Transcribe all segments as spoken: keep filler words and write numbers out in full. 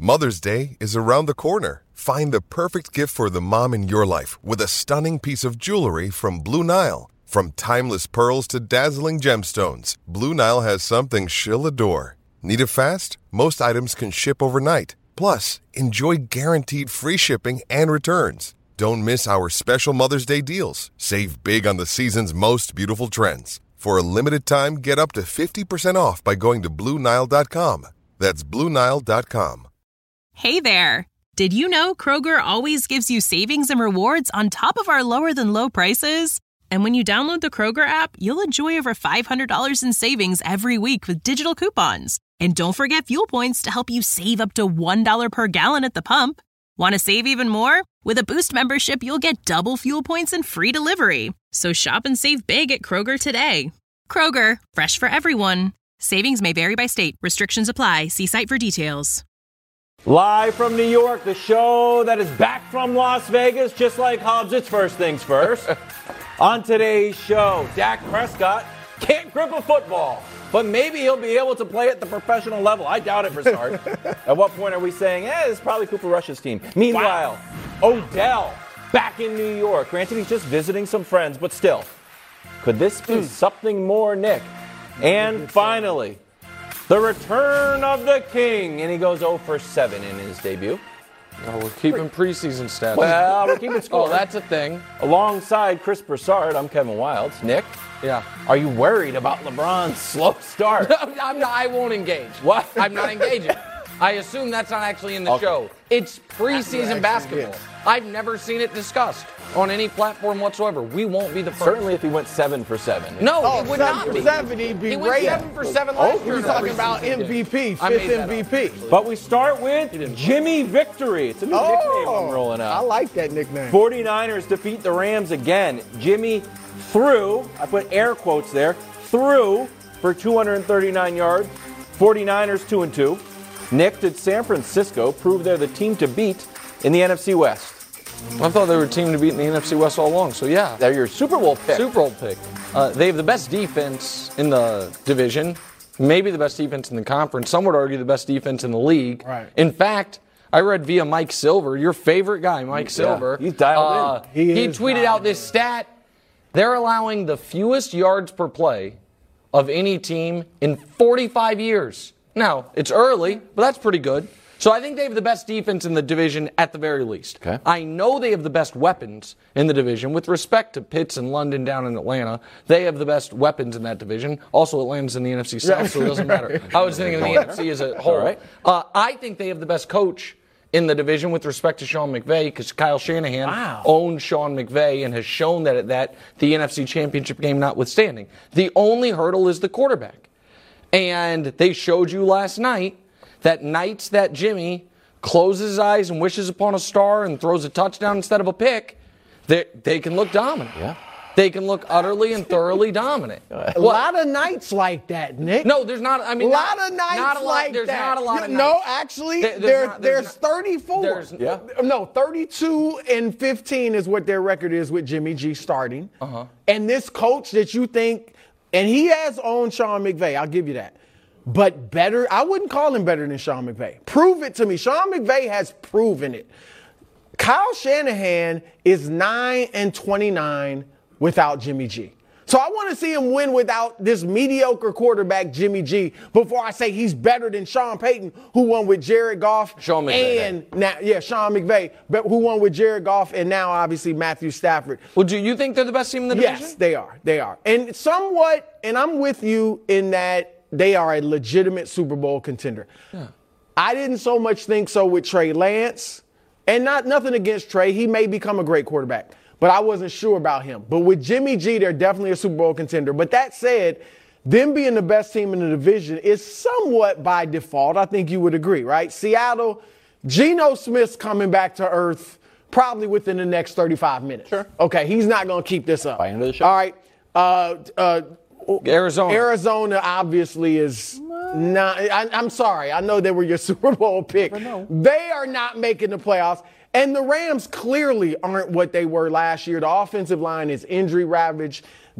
Mother's Day is around the corner. Find the perfect gift for the mom in your life with a stunning piece of jewelry from Blue Nile. From timeless pearls to dazzling gemstones, Blue Nile has something she'll adore. Need it fast? Most items can ship overnight. Plus, enjoy guaranteed free shipping and returns. Don't miss our special Mother's Day deals. Save big on the season's most beautiful trends. For a limited time, get up to fifty percent off by going to Blue Nile dot com. That's Blue Nile dot com. Hey there! Did you know Kroger always gives you savings and rewards on top of our lower-than-low prices? And when you download the Kroger app, you'll enjoy over five hundred dollars in savings every week with digital coupons. And don't forget fuel points to help you save up to one dollar per gallon at the pump. Want to save even more? With a Boost membership, you'll get double fuel points and free delivery. So shop and save big at Kroger today. Kroger, fresh for everyone. Savings may vary by state. Restrictions apply. See site for details. Live from New York, the show that is back from Las Vegas, just like Hobbs. It's first things first. On today's show, Dak Prescott can't grip a football, but maybe he'll be able to play at the professional level. I doubt it for start. At what point are we saying, eh, it's probably Cooper Rush's team? Meanwhile, wow. Odell back in New York. Granted, he's just visiting some friends, but still. Could this be mm. something more, Nick? And finally, the return of the king. And he goes oh for seven in his debut. Oh, we're keeping preseason stats. Well, we're keeping score. Oh, that's a thing. Alongside Chris Broussard, I'm Kevin Wildes. Nick? Yeah. Are you worried about LeBron's slow start? No, I'm not, I won't engage. What? I'm not engaging. I assume that's not actually in the okay. show. It's preseason basketball. Is. I've never seen it discussed on any platform whatsoever. We won't be the first. Certainly if he went seven for seven. No, oh, it would seven not for be. seven, he'd be he great. went seven for seven last oh, year. We're talking about M V P, fifth M V P. But we start with Jimmy Victory. It's a new oh, nickname I'm rolling out. I like that nickname. forty-niners defeat the Rams again. Jimmy threw, I put air quotes there, threw for two hundred thirty-nine yards. forty-niners two and two. Nick, did San Francisco prove they're the team to beat in the N F C West? I thought they were a team to beat in the N F C West all along, so yeah. They're your Super Bowl pick. Super Bowl pick. Uh, they have the best defense in the division, maybe the best defense in the conference. Some would argue the best defense in the league. Right. In fact, I read via Mike Silver, your favorite guy, Mike yeah, Silver. He's dialed uh, in. He, he tweeted out this stat. They're allowing the fewest yards per play of any team in forty-five years. Now, it's early, but that's pretty good. So I think they have the best defense in the division at the very least. Okay. I know they have the best weapons in the division. With respect to Pitts and London down in Atlanta, they have the best weapons in that division. Also, Atlanta's in the N F C South, so it doesn't matter. I was thinking of the N F C as a whole. Right. Uh, I think they have the best coach in the division with respect to Sean McVay, because Kyle Shanahan wow. owns Sean McVay and has shown that at that, the N F C Championship game notwithstanding. The only hurdle is the quarterback. And they showed you last night that nights that Jimmy closes his eyes and wishes upon a star and throws a touchdown instead of a pick, they, they can look dominant. Yeah. They can look utterly and thoroughly dominant. A what? lot of nights like that, Nick. No, there's not. I mean, a lot not, of nights not a lot, like there's that. There's not a lot of no, nights. actually, there, there's, there, not, there's, there's thirty-four. There's, yeah. No, thirty-two and fifteen is what their record is with Jimmy G starting. Uh-huh. And this coach that you think, and he has owned Sean McVay, I'll give you that. But better, I wouldn't call him better than Sean McVay. Prove it to me. Sean McVay has proven it. Kyle Shanahan is nine and twenty-nine without Jimmy G. So I want to see him win without this mediocre quarterback, Jimmy G, before I say he's better than Sean Payton, who won with Jared Goff. Sean McVay. And now, yeah, Sean McVay, but who won with Jared Goff, and now obviously Matthew Stafford. Well, do you think they're the best team in the division? Yes, they are. They are. And somewhat, and I'm with you in that they are a legitimate Super Bowl contender. Yeah. I didn't so much think so with Trey Lance, and not nothing against Trey. He may become a great quarterback, but I wasn't sure about him. But with Jimmy G, they're definitely a Super Bowl contender. But that said, them being the best team in the division is somewhat by default. I think you would agree, right? Seattle, Geno Smith's coming back to earth probably within the next thirty-five minutes. Sure. Okay, he's not going to keep this up. By end of the show. All right. Uh, uh, Arizona. Arizona obviously is not. I, I'm sorry. I know they were your Super Bowl pick. They are not making the playoffs. And the Rams clearly aren't what they were last year. The offensive line is injury ravaged.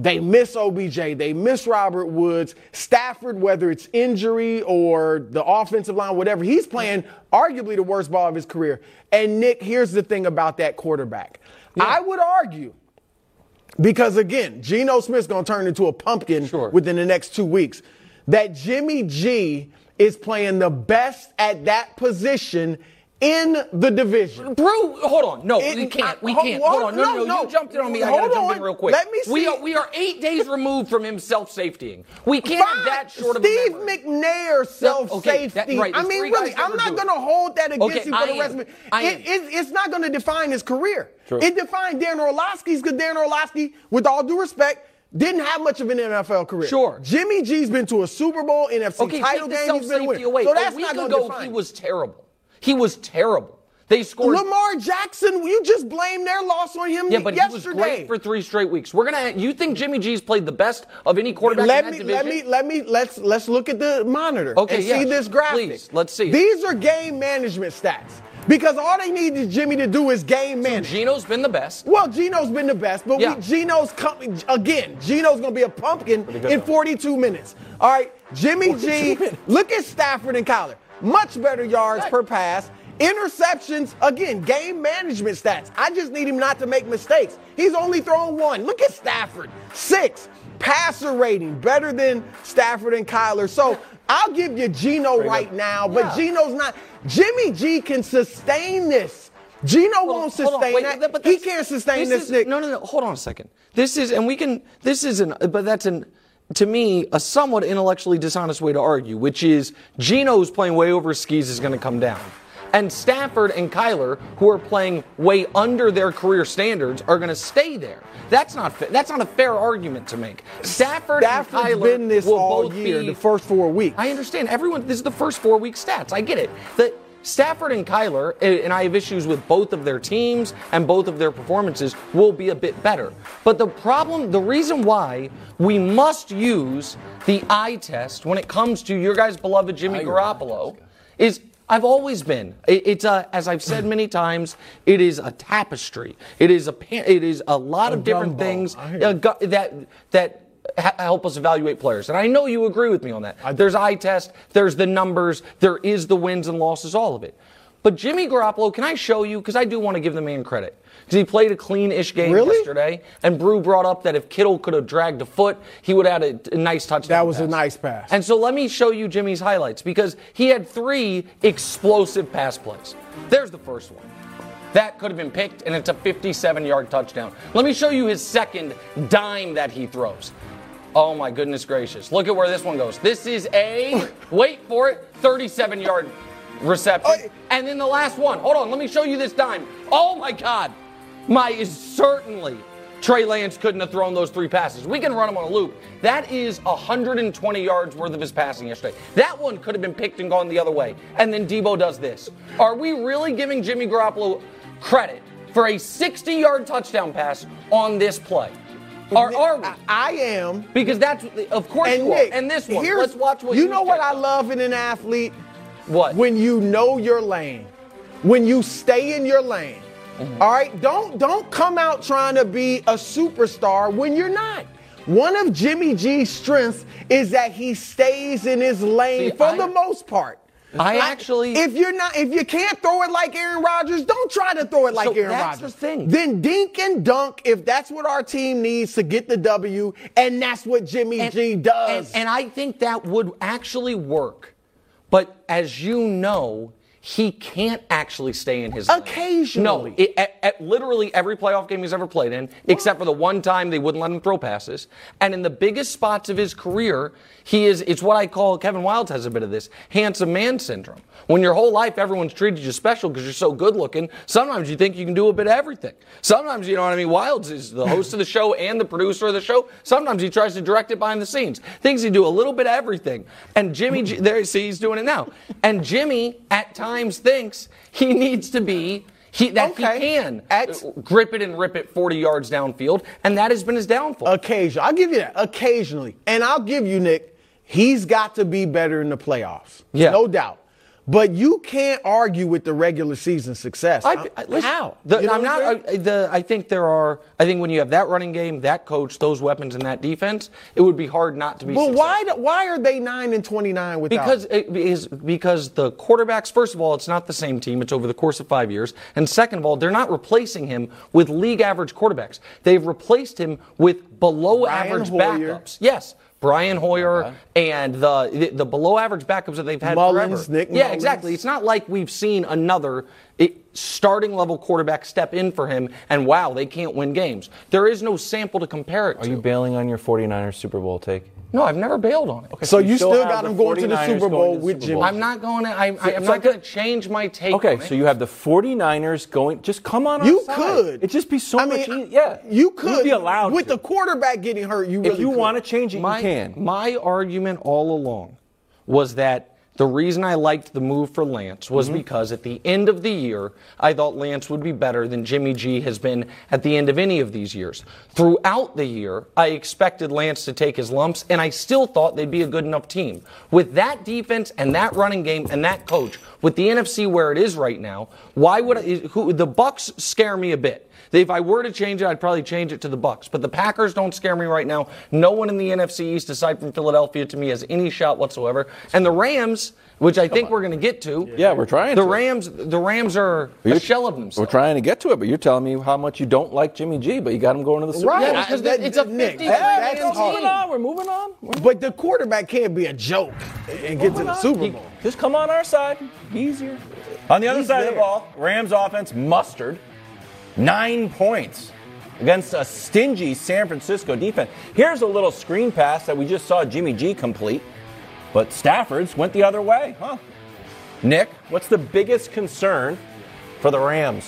They miss O B J. They miss Robert Woods. Stafford, whether it's injury or the offensive line, whatever, he's playing arguably the worst ball of his career. And, Nick, here's the thing about that quarterback. Yeah. I would argue, because, again, Geno Smith's going to turn into a pumpkin sure. within the next two weeks, that Jimmy G is playing the best at that position in the division. Brew, hold on. No, it, we can't. We I, can't. Hold, hold on. No, no, no, no. You jumped in on me. I hold got to jump on. in real quick. Let me see. We are, we are eight days removed from him self-safetying. We can't Fine. have that short Steve of a memory. McNair self-safety. Okay, that, right, I mean, really, I'm not going to hold that against okay, him for I the am. rest of it. I it, am. it it's not going to define his career. True. It defined Darren Orlovsky's because Darren Orlovsky, with all due respect, didn't have much of an N F L career. Sure. Jimmy G's been to a Super Bowl, N F C okay, title take the game. He's been winning. away. So that's a week not going to ago, define. he was terrible. He was terrible. They scored. Lamar Jackson, you just blamed their loss on him yeah, but yesterday. he was great for three straight weeks. We're gonna. You think Jimmy G's played the best of any quarterback let in that me, division? Let me, let me, let's let's look at the monitor okay, and yeah, see this graphic. Please, let's see. These are game management stats because all they need is Jimmy to do is game management. So Geno's been the best. Well, Geno's been the best, but yeah. we, Geno's coming again. Geno's gonna be a pumpkin in forty-two minutes. All right, Jimmy G. Look at Stafford and Kyler. Much better yards right. per pass. Interceptions, again, game management stats. I just need him not to make mistakes. He's only thrown one. Look at Stafford. Six. Passer rating, better than Stafford and Kyler. So I'll give you Geno right now, but yeah. Geno's not. Jimmy G can sustain this. Geno Well, won't hold on, sustain wait, that. but He can't sustain this, is, Nick. No, no, no. Hold on a second. This is, and we can, this is an, but that's an, to me, a somewhat intellectually dishonest way to argue, which is Geno's playing way over his skis is going to come down. And Stafford and Kyler, who are playing way under their career standards, are going to stay there. That's not fa- that's not a fair argument to make. Stafford Stafford's and Kyler been this will all both year, be, the first four weeks. I understand. Everyone, this is the first four week stats. I get it. The Stafford and Kyler, and I have issues with both of their teams and both of their performances, will be a bit better. But the problem, the reason why we must use the eye test when it comes to your guys' beloved Jimmy Garoppolo is. I've always been. It, it's a, as I've said many times, it is a tapestry. It is a it is a lot a of different gumbo. things uh, gu- that that ha- help us evaluate players. And I know you agree with me on that. I, there's eye test, there's the numbers, there is the wins and losses, all of it. But Jimmy Garoppolo, can I show you? Because I do want to give the man credit. Because he played a clean-ish game really? yesterday. And Brew brought up that if Kittle could have dragged a foot, he would have had a, a nice touchdown That was pass. a nice pass. And so let me show you Jimmy's highlights. Because he had three explosive pass plays. There's the first one. That could have been picked, and it's a fifty-seven-yard touchdown. Let me show you his second dime that he throws. Oh, my goodness gracious. Look at where this one goes. This is a, wait for it, thirty-seven-yard reception. And then the last one. Hold on, let me show you this dime. Oh, my God. My is certainly Trey Lance couldn't have thrown those three passes. We can run them on a loop. That is one hundred twenty yards worth of his passing yesterday. That one could have been picked and gone the other way. And then Debo does this. Are we really giving Jimmy Garoppolo credit for a sixty-yard touchdown pass on this play? Or are we? I am. Because that's, of course And you Nick, are. And this one, here's- let's watch what you you know what checked I out. love in an athlete? What? When you know your lane. When you stay in your lane. Mm-hmm. All right? Don't don't come out trying to be a superstar when you're not. One of Jimmy G's strengths is that he stays in his lane See, for I- the most part. I actually- if you're not, if you can't throw it like Aaron Rodgers, don't try to throw it like So Aaron that's Rodgers. the thing. Then dink and dunk if that's what our team needs to get the W, and that's what Jimmy And- G does. And, and I think that would actually work. But as you know, he can't actually stay in his lane. Occasionally. No, it, at, at literally every playoff game he's ever played in, except for the one time they wouldn't let him throw passes. And in the biggest spots of his career, he is, it's what I call, Kevin Wildes has a bit of this, handsome man syndrome. When your whole life everyone's treated you special because you're so good looking, sometimes you think you can do a bit of everything. Sometimes, you know what I mean, Wildes is the host of the show and the producer of the show. Sometimes he tries to direct it behind the scenes. Thinks he do a little bit of everything. And Jimmy, G, there, see, he's doing it now. And Jimmy, at times, thinks he needs to be, he, that Okay. he can At- grip it and rip it forty yards downfield, and that has been his downfall. Occasionally. I'll give you that. Occasionally. And I'll give you, Nick, he's got to be better in the playoffs. Yeah. No doubt. But you can't argue with the regular season success. I, I, listen, How? The, You know I'm what not. I'm saying? I, the, I think there are. I think when you have that running game, that coach, those weapons, and that defense, it would be hard not to be. But successful. why? do- Why are they nine and twenty-nine without? Because it is because the quarterbacks. First of all, it's not the same team. It's over the course of five years. And second of all, they're not replacing him with league average quarterbacks. They've replaced him with below average Hoyer. backups. Yes. Brian Hoyer okay. and the, the the below average backups that they've had Mullins, forever. Nick yeah, Mullins. exactly. It's not like we've seen another it, starting level quarterback step in for him and wow, they can't win games. There is no sample to compare it Are to. you bailing on your 49ers Super Bowl take? No, I've never bailed on it. Okay, so you still, have got the them going to the 49ers Super going Bowl to the with Super Jimmy. Bowl. I'm not going to. I, I, I'm so not like going the- to change my take. Okay, on it. so you have the 49ers going. Just come on. You our side. could. It'd just be so I much. mean, easier. Yeah, you could You'd be allowed with to. the quarterback getting hurt. You really if you could. want to change it, my, you can. My argument all along was that the reason I liked the move for Lance was mm-hmm. because at the end of the year, I thought Lance would be better than Jimmy G has been at the end of any of these years. Throughout the year, I expected Lance to take his lumps, and I still thought they'd be a good enough team. With that defense and that running game and that coach, with the N F C where it is right now, why would I, who, the Bucs scare me a bit. If I were to change it, I'd probably change it to the Bucs. But the Packers don't scare me right now. No one in the N F C East, aside from Philadelphia, to me has any shot whatsoever. And the Rams, which I think we're going to get to. Yeah, we're trying the to. Rams, the Rams are a shell of themselves. We're trying to get to it, but you're telling me how much you don't like Jimmy G, but you got him going to the Super Right. Bowl. Yeah, because That- it's a Nick, fifty. that- that's We're hard. moving on. We're moving on. We're But the quarterback can't be a joke and get to moving the on. Super He- Bowl. Just come on our side. Easier. On the other He's side of there. the ball, Rams offense mustered nine points against a stingy San Francisco defense. Here's a little screen pass that we just saw Jimmy G complete, but Stafford's went the other way, huh? Nick, what's the biggest concern for the Rams?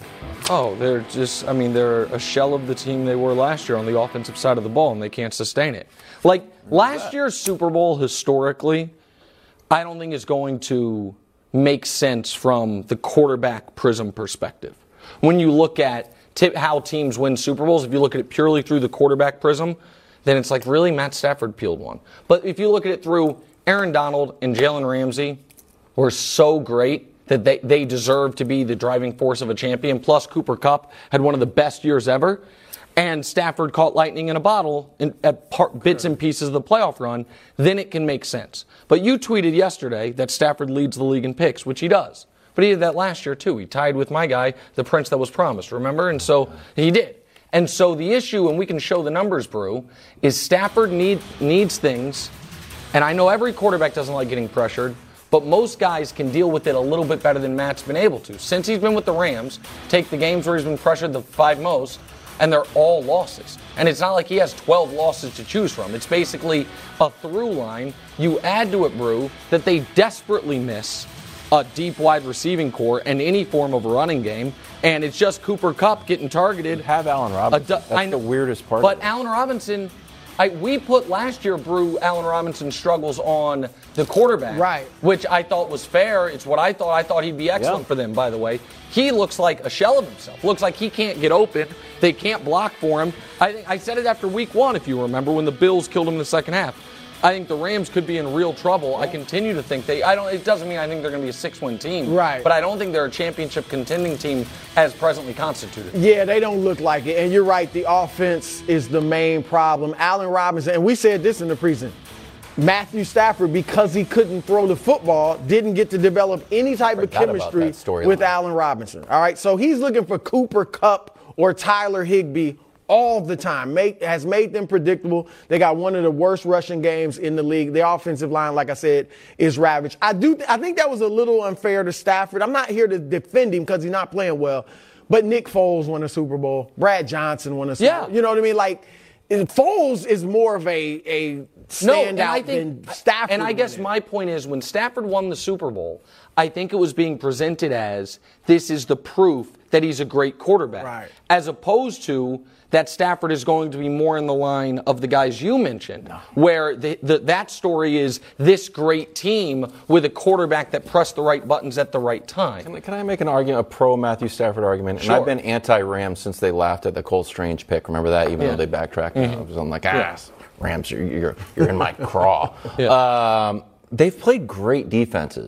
Oh, they're just, I mean, they're a shell of the team they were last year on the offensive side of the ball, and they can't sustain it. Like, last year's Super Bowl, historically, I don't think is going to make sense from the quarterback prism perspective. When you look at t- how teams win Super Bowls, if you look at it purely through the quarterback prism, then it's like, really, Matt Stafford peeled one. But if you look at it through Aaron Donald and Jalen Ramsey were so great that they, they deserve to be the driving force of a champion. Plus, Cooper Kupp had one of the best years ever. And Stafford caught lightning in a bottle in, at part, bits and pieces of the playoff run. Then it can make sense. But you tweeted yesterday that Stafford leads the league in picks, which he does. But he did that last year, too. He tied with my guy, the Prince that was promised, remember? And so he did. And so the issue, and we can show the numbers, Brew, is Stafford need, needs things. And I know every quarterback doesn't like getting pressured, but most guys can deal with it a little bit better than Matt's been able to. Since he's been with the Rams, take the games where he's been pressured the five most, and they're all losses. And it's not like he has twelve losses to choose from. It's basically a through line. You add to it, Brew, that they desperately miss a deep wide receiving core and any form of a running game, and it's just Cooper Kupp getting targeted. You have Allen Robinson. Du- That's I the know, weirdest part. But of it. Allen Robinson, I, we put last year, Brew, Allen Robinson's struggles on the quarterback. Right. Which I thought was fair. It's what I thought. I thought he'd be excellent Yeah. for them, by the way. He looks like a shell of himself. Looks like he can't get open. They can't block for him. I think I said it after week one, if you remember, when the Bills killed him in the second half. I think the Rams could be in real trouble. I continue to think they. I don't. It doesn't mean I think they're going to be a six-win team. Right. But I don't think they're a championship contending team as presently constituted. Yeah, they don't look like it. And you're right, the offense is the main problem. Allen Robinson, and we said this in the preseason, Matthew Stafford, because he couldn't throw the football, didn't get to develop any type of Forgot about chemistry that storyline. with Allen Robinson. All right, so he's looking for Cooper Kupp or Tyler Higbee all the time. Make, has made them predictable. They got one of the worst rushing games in the league. The offensive line, like I said, is ravaged. I do. I think that was a little unfair to Stafford. I'm not here to defend him because he's not playing well, but Nick Foles won a Super Bowl. Brad Johnson won a Super Yeah. Bowl. You know what I mean? Like, Foles is more of a, a No, standout and I think, than Stafford. And I guess winning. my point is, when Stafford won the Super Bowl, I think it was being presented as this is the proof that he's a great quarterback, Right. as opposed to that Stafford is going to be more in the line of the guys you mentioned, no. where the, the, that story is this great team with a quarterback that pressed the right buttons at the right time. Can, can I make an argument, a pro Matthew Stafford argument? And Sure. I've been anti-Rams since they laughed at the Cole Strange pick. Remember that? Even Yeah. though they backtracked, Mm-hmm. I was on like, ah, yeah. Rams, you're, you're, you're in my craw. Yeah. Um, they've played great defenses.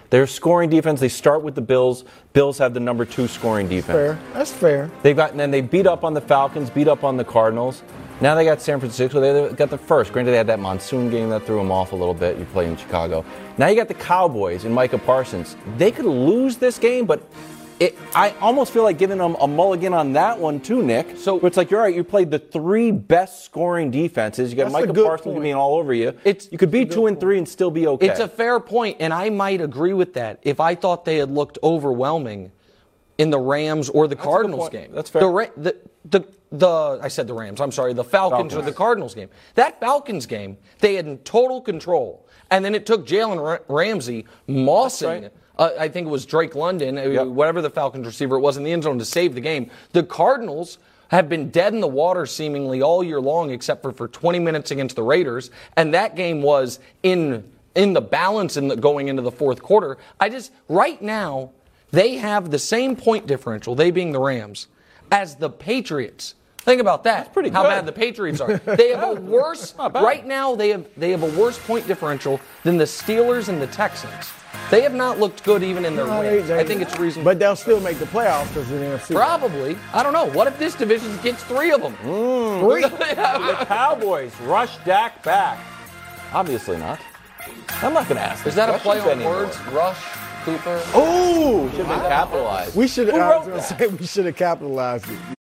Their scoring defense, they start with the Bills. Bills have the number two scoring defense. Fair. That's fair. They've got, and then they beat up on the Falcons, beat up on the Cardinals. Now they got San Francisco. They got the first. Granted, they had that monsoon game that threw them off a little bit. You play in Chicago. Now you got the Cowboys and Micah Parsons. They could lose this game, but it, I almost feel like giving them a mulligan on that one too, Nick. So it's like, you're right. You played the three best scoring defenses. You got That's Micah Parsons being all over you. It's, you could be two and three and still be okay. It's a fair point, and I might agree with that if I thought they had looked overwhelming in the Rams or the That's Cardinals game. That's fair. The, the, the, the, I said the Rams. I'm sorry, the Falcons, Falcons or the Cardinals game. That Falcons game, they had in total control, and then it took Jalen Ramsey mossing. Right. Uh, I think it was Drake London, Yep. whatever the Falcons receiver it was in the end zone to save the game. The Cardinals have been dead in the water seemingly all year long, except for for twenty minutes against the Raiders, and that game was in in the balance in the, going into the fourth quarter. I just right now they have the same point differential, they being the Rams, as the Patriots. Think about that. That's pretty How good. bad the Patriots are. They have a worse right now. They have they have a worse point differential than the Steelers and the Texans. They have not looked good even in their No, wins. they- they- I think it's reasonable. But they'll still make the playoffs because of the N F C. Probably. I don't know. What if this division gets three of them? Three. The Cowboys rush Dak back. Obviously not. I'm not going to ask. Is that a play questions on anymore. words? Rush, Cooper? Ooh, should have been capitalized. We should. Who I was wrote gonna that? say we should have capitalized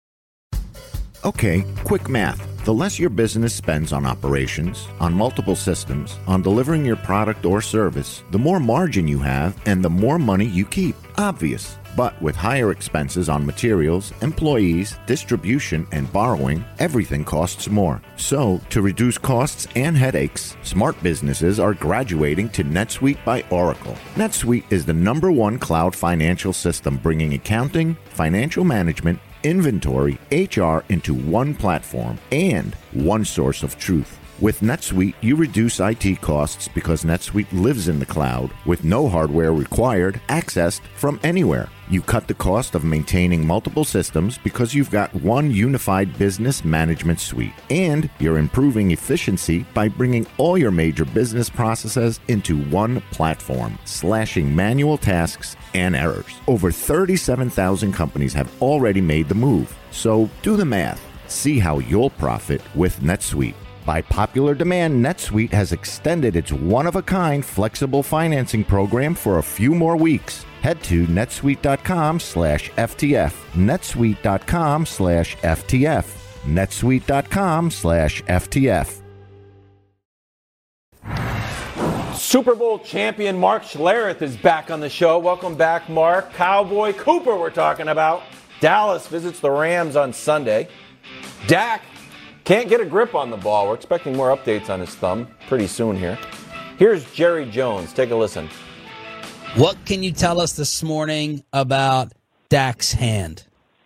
it. Okay, quick math. The less your business spends on operations, on multiple systems, on delivering your product or service, the more margin you have and the more money you keep. Obvious. But with higher expenses on materials, employees, distribution, and borrowing, everything costs more. So, to reduce costs and headaches, smart businesses are graduating to NetSuite by Oracle. NetSuite is the number one cloud financial system bringing accounting, financial management, inventory, H R into one platform and one source of truth. With NetSuite, you reduce I T costs because NetSuite lives in the cloud with no hardware required, accessed from anywhere. You cut the cost of maintaining multiple systems because you've got one unified business management suite. And you're improving efficiency by bringing all your major business processes into one platform, slashing manual tasks and errors. Over thirty-seven thousand companies have already made the move. So do the math. See how you'll profit with NetSuite. By popular demand, NetSuite has extended its one-of-a-kind flexible financing program for a few more weeks. Head to netsuite.com slash FTF. netsuite.com slash FTF. netsuite.com slash FTF. Super Bowl champion Mark Schlereth is back on the show. Welcome back, Mark. Cowboy Cooper we're talking about. Dallas visits the Rams on Sunday. Dak can't get a grip on the ball. We're expecting more updates on his thumb pretty soon here. Here's Jerry Jones. Take a listen. What can you tell us this morning about Dak's hand?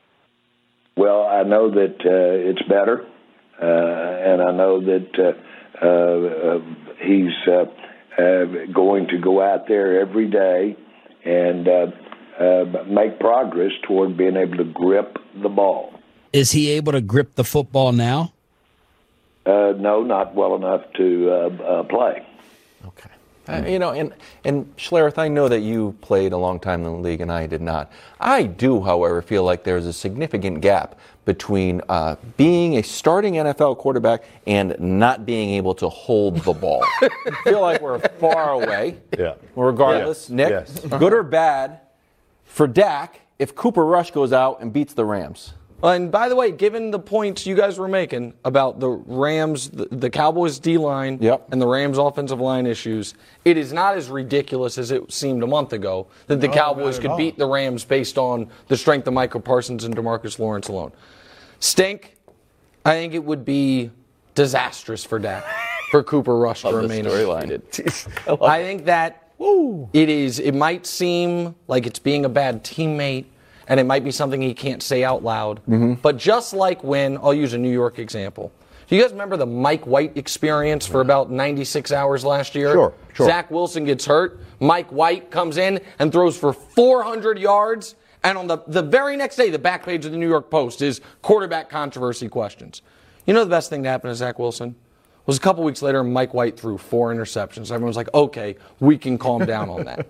Well, I know that uh, it's better, uh, and I know that uh, uh, he's uh, uh, going to go out there every day and uh, uh, make progress toward being able to grip the ball. Is he able to grip the football now? Uh, no, not well enough to uh, uh, play. Okay. Uh, you know, and, and Schlereth, I know that you played a long time in the league and I did not. I do, however, feel like there's a significant gap between uh, being a starting N F L quarterback and not being able to hold the ball. I feel like we're far away. Yeah. Regardless, Yeah. Nick, Yes. good or bad for Dak if Cooper Rush goes out and beats the Rams? And by the way, given the points you guys were making about the Rams, the, the Cowboys D-line, Yep. and the Rams offensive line issues, it is not as ridiculous as it seemed a month ago that the No, Cowboys not at could all. beat the Rams based on the strength of Michael Parsons and DeMarcus Lawrence alone. Stink, I think it would be disastrous for Dak, for Cooper Rush to Love the remain storyline. undefeated. I think that it is. It might seem like it's being a bad teammate, and it might be something he can't say out loud. Mm-hmm. But just like when, I'll use a New York example. Do you guys remember the Mike White experience for about ninety-six hours last year? Sure, sure. Zach Wilson gets hurt. Mike White comes in and throws for four hundred yards. And on the, the very next day, the back page of the New York Post is quarterback controversy questions. You know the best thing to happen to Zach Wilson? was a couple weeks later, Mike White threw four interceptions. Everyone's like, okay, we can calm down on that.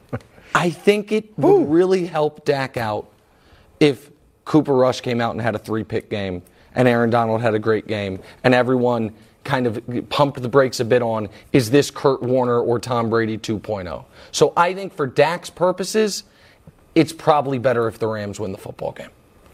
I think it would really help Dak out if Cooper Rush came out and had a three-pick game and Aaron Donald had a great game and everyone kind of pumped the brakes a bit on, is this Kurt Warner or Tom Brady two point oh? So I think for Dak's purposes, it's probably better if the Rams win the football game.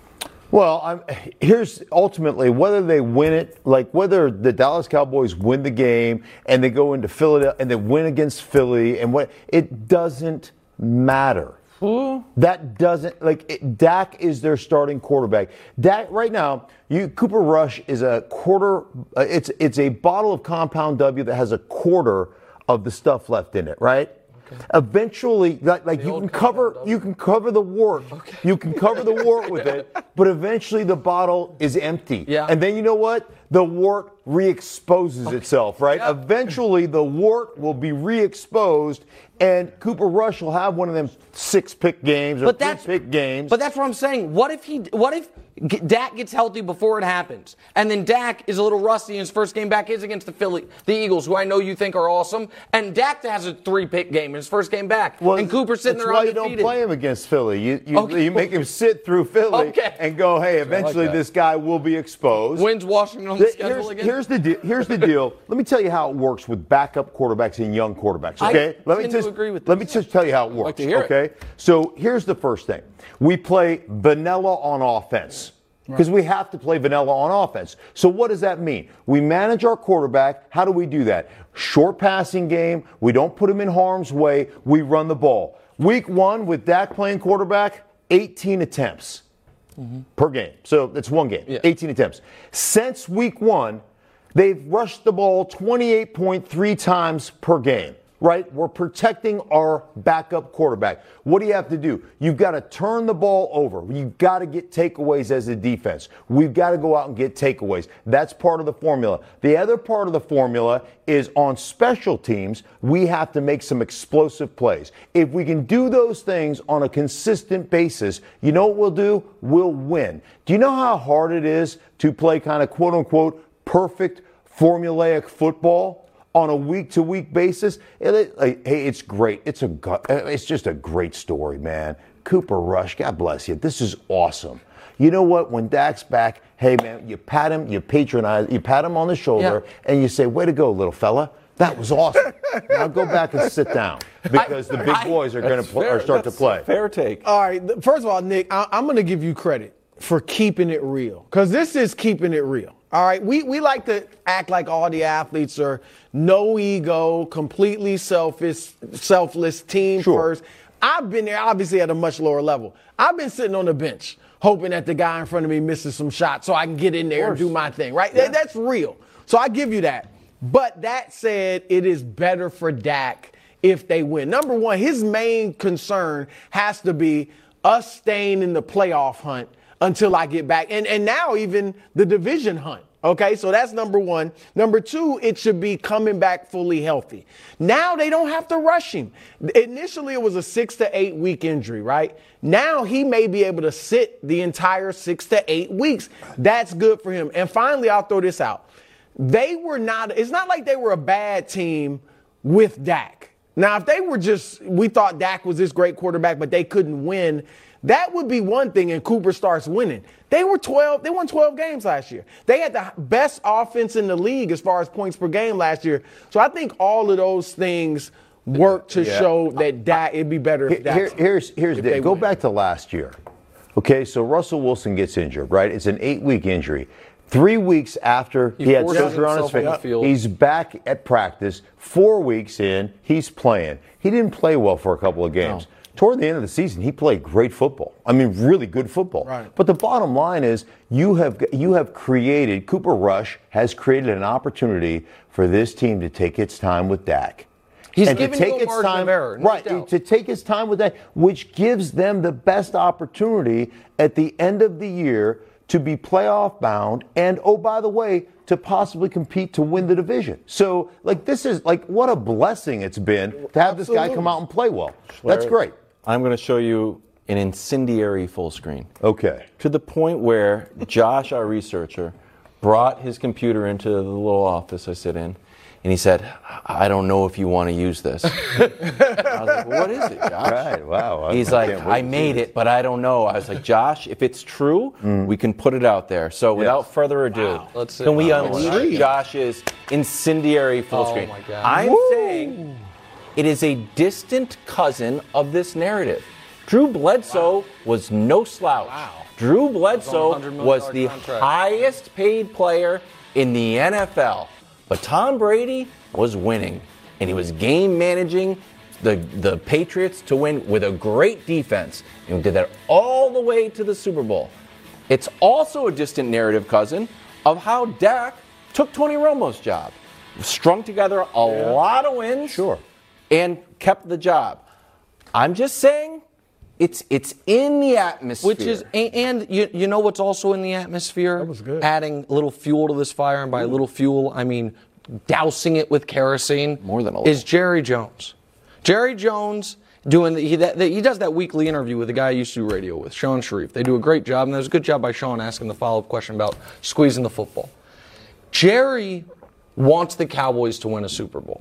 Well, I'm, here's ultimately whether they win it, like whether the Dallas Cowboys win the game and they go into Philadelphia and they win against Philly and what, it doesn't matter. Ooh. That doesn't, like, it, Dak is their starting quarterback. Dak, right now, you, Cooper Rush is a quarter, uh, it's, it's a bottle of Compound W that has a quarter of the stuff left in it, right? Okay. Eventually, like, like you can cover, you can cover the wart. Okay. You can cover the wart with it, but eventually the bottle is empty. Yeah. And then you know what? The wart re-exposes okay. itself, right? Yep. Eventually, the wart will be re-exposed, and Cooper Rush will have one of them six-pick games or three-pick games. But that's what I'm saying. What if he? What if Dak gets healthy before it happens, and then Dak is a little rusty, and his first game back is against the Philly, the Eagles, who I know you think are awesome, and Dak has a three-pick game in his first game back, well, and Cooper's sitting there undefeated. That's why you don't play him against Philly. You you, okay. you make him sit through Philly okay. and go, hey, eventually like this guy will be exposed. When's Washington on the, the schedule here's, again? Here's the de- here's the deal. Let me tell you how it works with backup quarterbacks and young quarterbacks. Okay, I let me just agree with let me just tell you how it works. Like to hear okay, it. So here's the first thing: we play vanilla on offense. Because we have to play vanilla on offense. So what does that mean? We manage our quarterback. How do we do that? Short passing game. We don't put him in harm's way. We run the ball. Week one with Dak playing quarterback, eighteen attempts mm-hmm. per game. So that's one game, yeah. eighteen attempts. Since week one, they've rushed the ball twenty-eight point three times per game. Right? We're protecting our backup quarterback. What do you have to do? You've got to turn the ball over. You've got to get takeaways as a defense. We've got to go out and get takeaways. That's part of the formula. The other part of the formula is on special teams, we have to make some explosive plays. If we can do those things on a consistent basis, you know what we'll do? We'll win. Do you know how hard it is to play kind of quote-unquote perfect formulaic football on a week-to-week basis? It, it, like, hey, it's great. It's a, it's just a great story, man. Cooper Rush, God bless you. This is awesome. You know what? When Dak's back, hey, man, you pat him, you patronize, you pat him on the shoulder, yeah. and you say, way to go, little fella. That was awesome. Now go back and sit down because the big boys are going to pl- are start that's to play. Fair take. All right. First of all, Nick, I- I'm going to give you credit for keeping it real because this is keeping it real. All right, we, we like to act like all the athletes are no ego, completely selfish, selfless, team sure. first. I've been there, obviously, at a much lower level. I've been sitting on the bench hoping that the guy in front of me misses some shots so I can get in there and do my thing, right? Yeah. That, that's real. So I give you that. But that said, it is better for Dak if they win. Number one, his main concern has to be us staying in the playoff hunt until I get back. And and now even the division hunt. Okay, so that's number one. Number two, it should be coming back fully healthy. Now they don't have to rush him. Initially, it was a six to eight week injury, right? Now he may be able to sit the entire six to eight weeks. That's good for him. And finally, I'll throw this out. They were not, it's not like they were a bad team with Dak. Now, if they were just, we thought Dak was this great quarterback, but they couldn't win, that would be one thing, and Cooper starts winning. They were twelve, they won twelve games last year. They had the best offense in the league as far as points per game last year. So I think all of those things work to yeah. show that Dak, it'd be better if Dak. Here, here's here's the go win. Back to last year. Okay, so Russell Wilson gets injured, right? It's an eight-week injury. Three weeks after he, he had surgery on his face, he's back at practice. Four weeks in, he's playing. He didn't play well for a couple of games. No. Toward the end of the season, he played great football. I mean, really good football. Right. But the bottom line is you have you have created, Cooper Rush has created an opportunity for this team to take its time with Dak. He's and giving to take you a its margin time, of error. No right, doubt. to take its time with Dak, which gives them the best opportunity at the end of the year to be playoff bound and, oh, by the way, to possibly compete to win the division. So, like, this is, like, what a blessing it's been to have Absolutely. This guy come out and play well. That's great. I'm going to show you an incendiary full screen. Okay. To the point where Josh, our researcher, brought his computer into the little office I sit in, and he said, I don't know if you want to use this. I was like, what is it, Josh? Right, wow. He's I like, I made it, but I don't know. I was like, Josh, if it's true, mm. we can put it out there. So without further ado, wow. Let's can we wow. unleash Josh's incendiary full oh screen? My God. I'm Woo. saying it is a distant cousin of this narrative. Drew Bledsoe wow. was no slouch. Wow. Drew Bledsoe was, was the contract. highest paid player in the N F L. But Tom Brady was winning, and he was game managing the, the Patriots to win with a great defense, and he did that all the way to the Super Bowl. It's also a distant narrative, cousin, of how Dak took Tony Romo's job, strung together a yeah. lot of wins, sure, and kept the job. I'm just saying, it's it's in the atmosphere. Which is, and you you know what's also in the atmosphere? That was good. Adding a little fuel to this fire, and by a little fuel, I mean dousing it with kerosene. More than a little. Is Jerry Jones. Jerry Jones doing the, he that, he does that weekly interview with the guy I used to do radio with, Sean Sharif. They do a great job, and there's a good job by Sean asking the follow-up question about squeezing the football. Jerry wants the Cowboys to win a Super Bowl.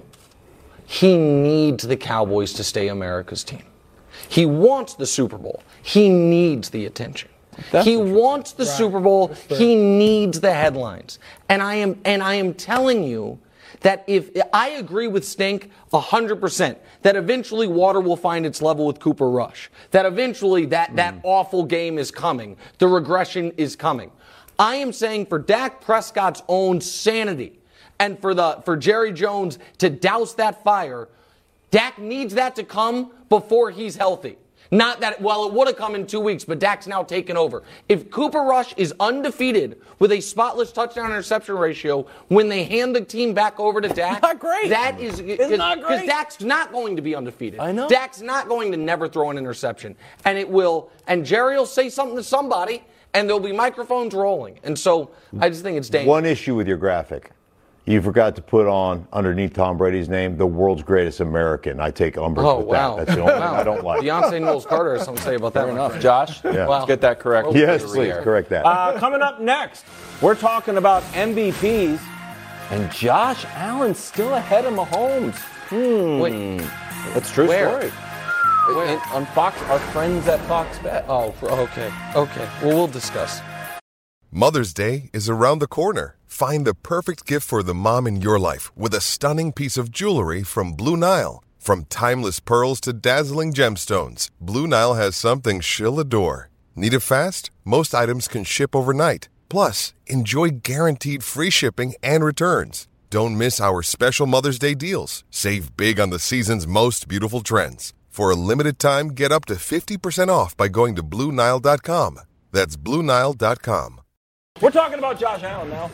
He needs the Cowboys to stay America's team. He wants the Super Bowl. He needs the attention. That's he wants the right. Super Bowl. He needs the headlines. And I am and I am telling you that if I agree with Stink one hundred percent that eventually water will find its level with Cooper Rush. That eventually that, mm. that awful game is coming. The regression is coming. I am saying for Dak Prescott's own sanity and for the for Jerry Jones to douse that fire, Dak needs that to come before he's healthy. Not that, well, it would have come in two weeks, but Dak's now taken over. If Cooper Rush is undefeated with a spotless touchdown interception ratio when they hand the team back over to Dak, not great. That is it's not great. Because Dak's not going to be undefeated. I know. Dak's not going to never throw an interception. And it will, and Jerry will say something to somebody, and there'll be microphones rolling. And so I just think it's dangerous. One issue with your graphic. You forgot to put on, underneath Tom Brady's name, the world's greatest American. I take umbrage oh, with wow. that. That's the only wow. thing I don't like. Beyonce Knowles Carter has something to say about that. Fair enough. Josh, yeah. Let's get that correct. Yes, please, correct that. Uh, coming up next, we're talking about M V Ps. And Josh Allen's still ahead of Mahomes. Hmm. Wait. That's true Where? story. Where? And on Fox, our friends at Fox Bet. Oh, okay. Okay. Well, we'll discuss. Mother's Day is around the corner. Find the perfect gift for the mom in your life with a stunning piece of jewelry from Blue Nile. From timeless pearls to dazzling gemstones, Blue Nile has something she'll adore. Need it fast? Most items can ship overnight. Plus, enjoy guaranteed free shipping and returns. Don't miss our special Mother's Day deals. Save big on the season's most beautiful trends. For a limited time, get up to fifty percent off by going to Blue Nile dot com. That's Blue Nile dot com. We're talking about Josh Allen now.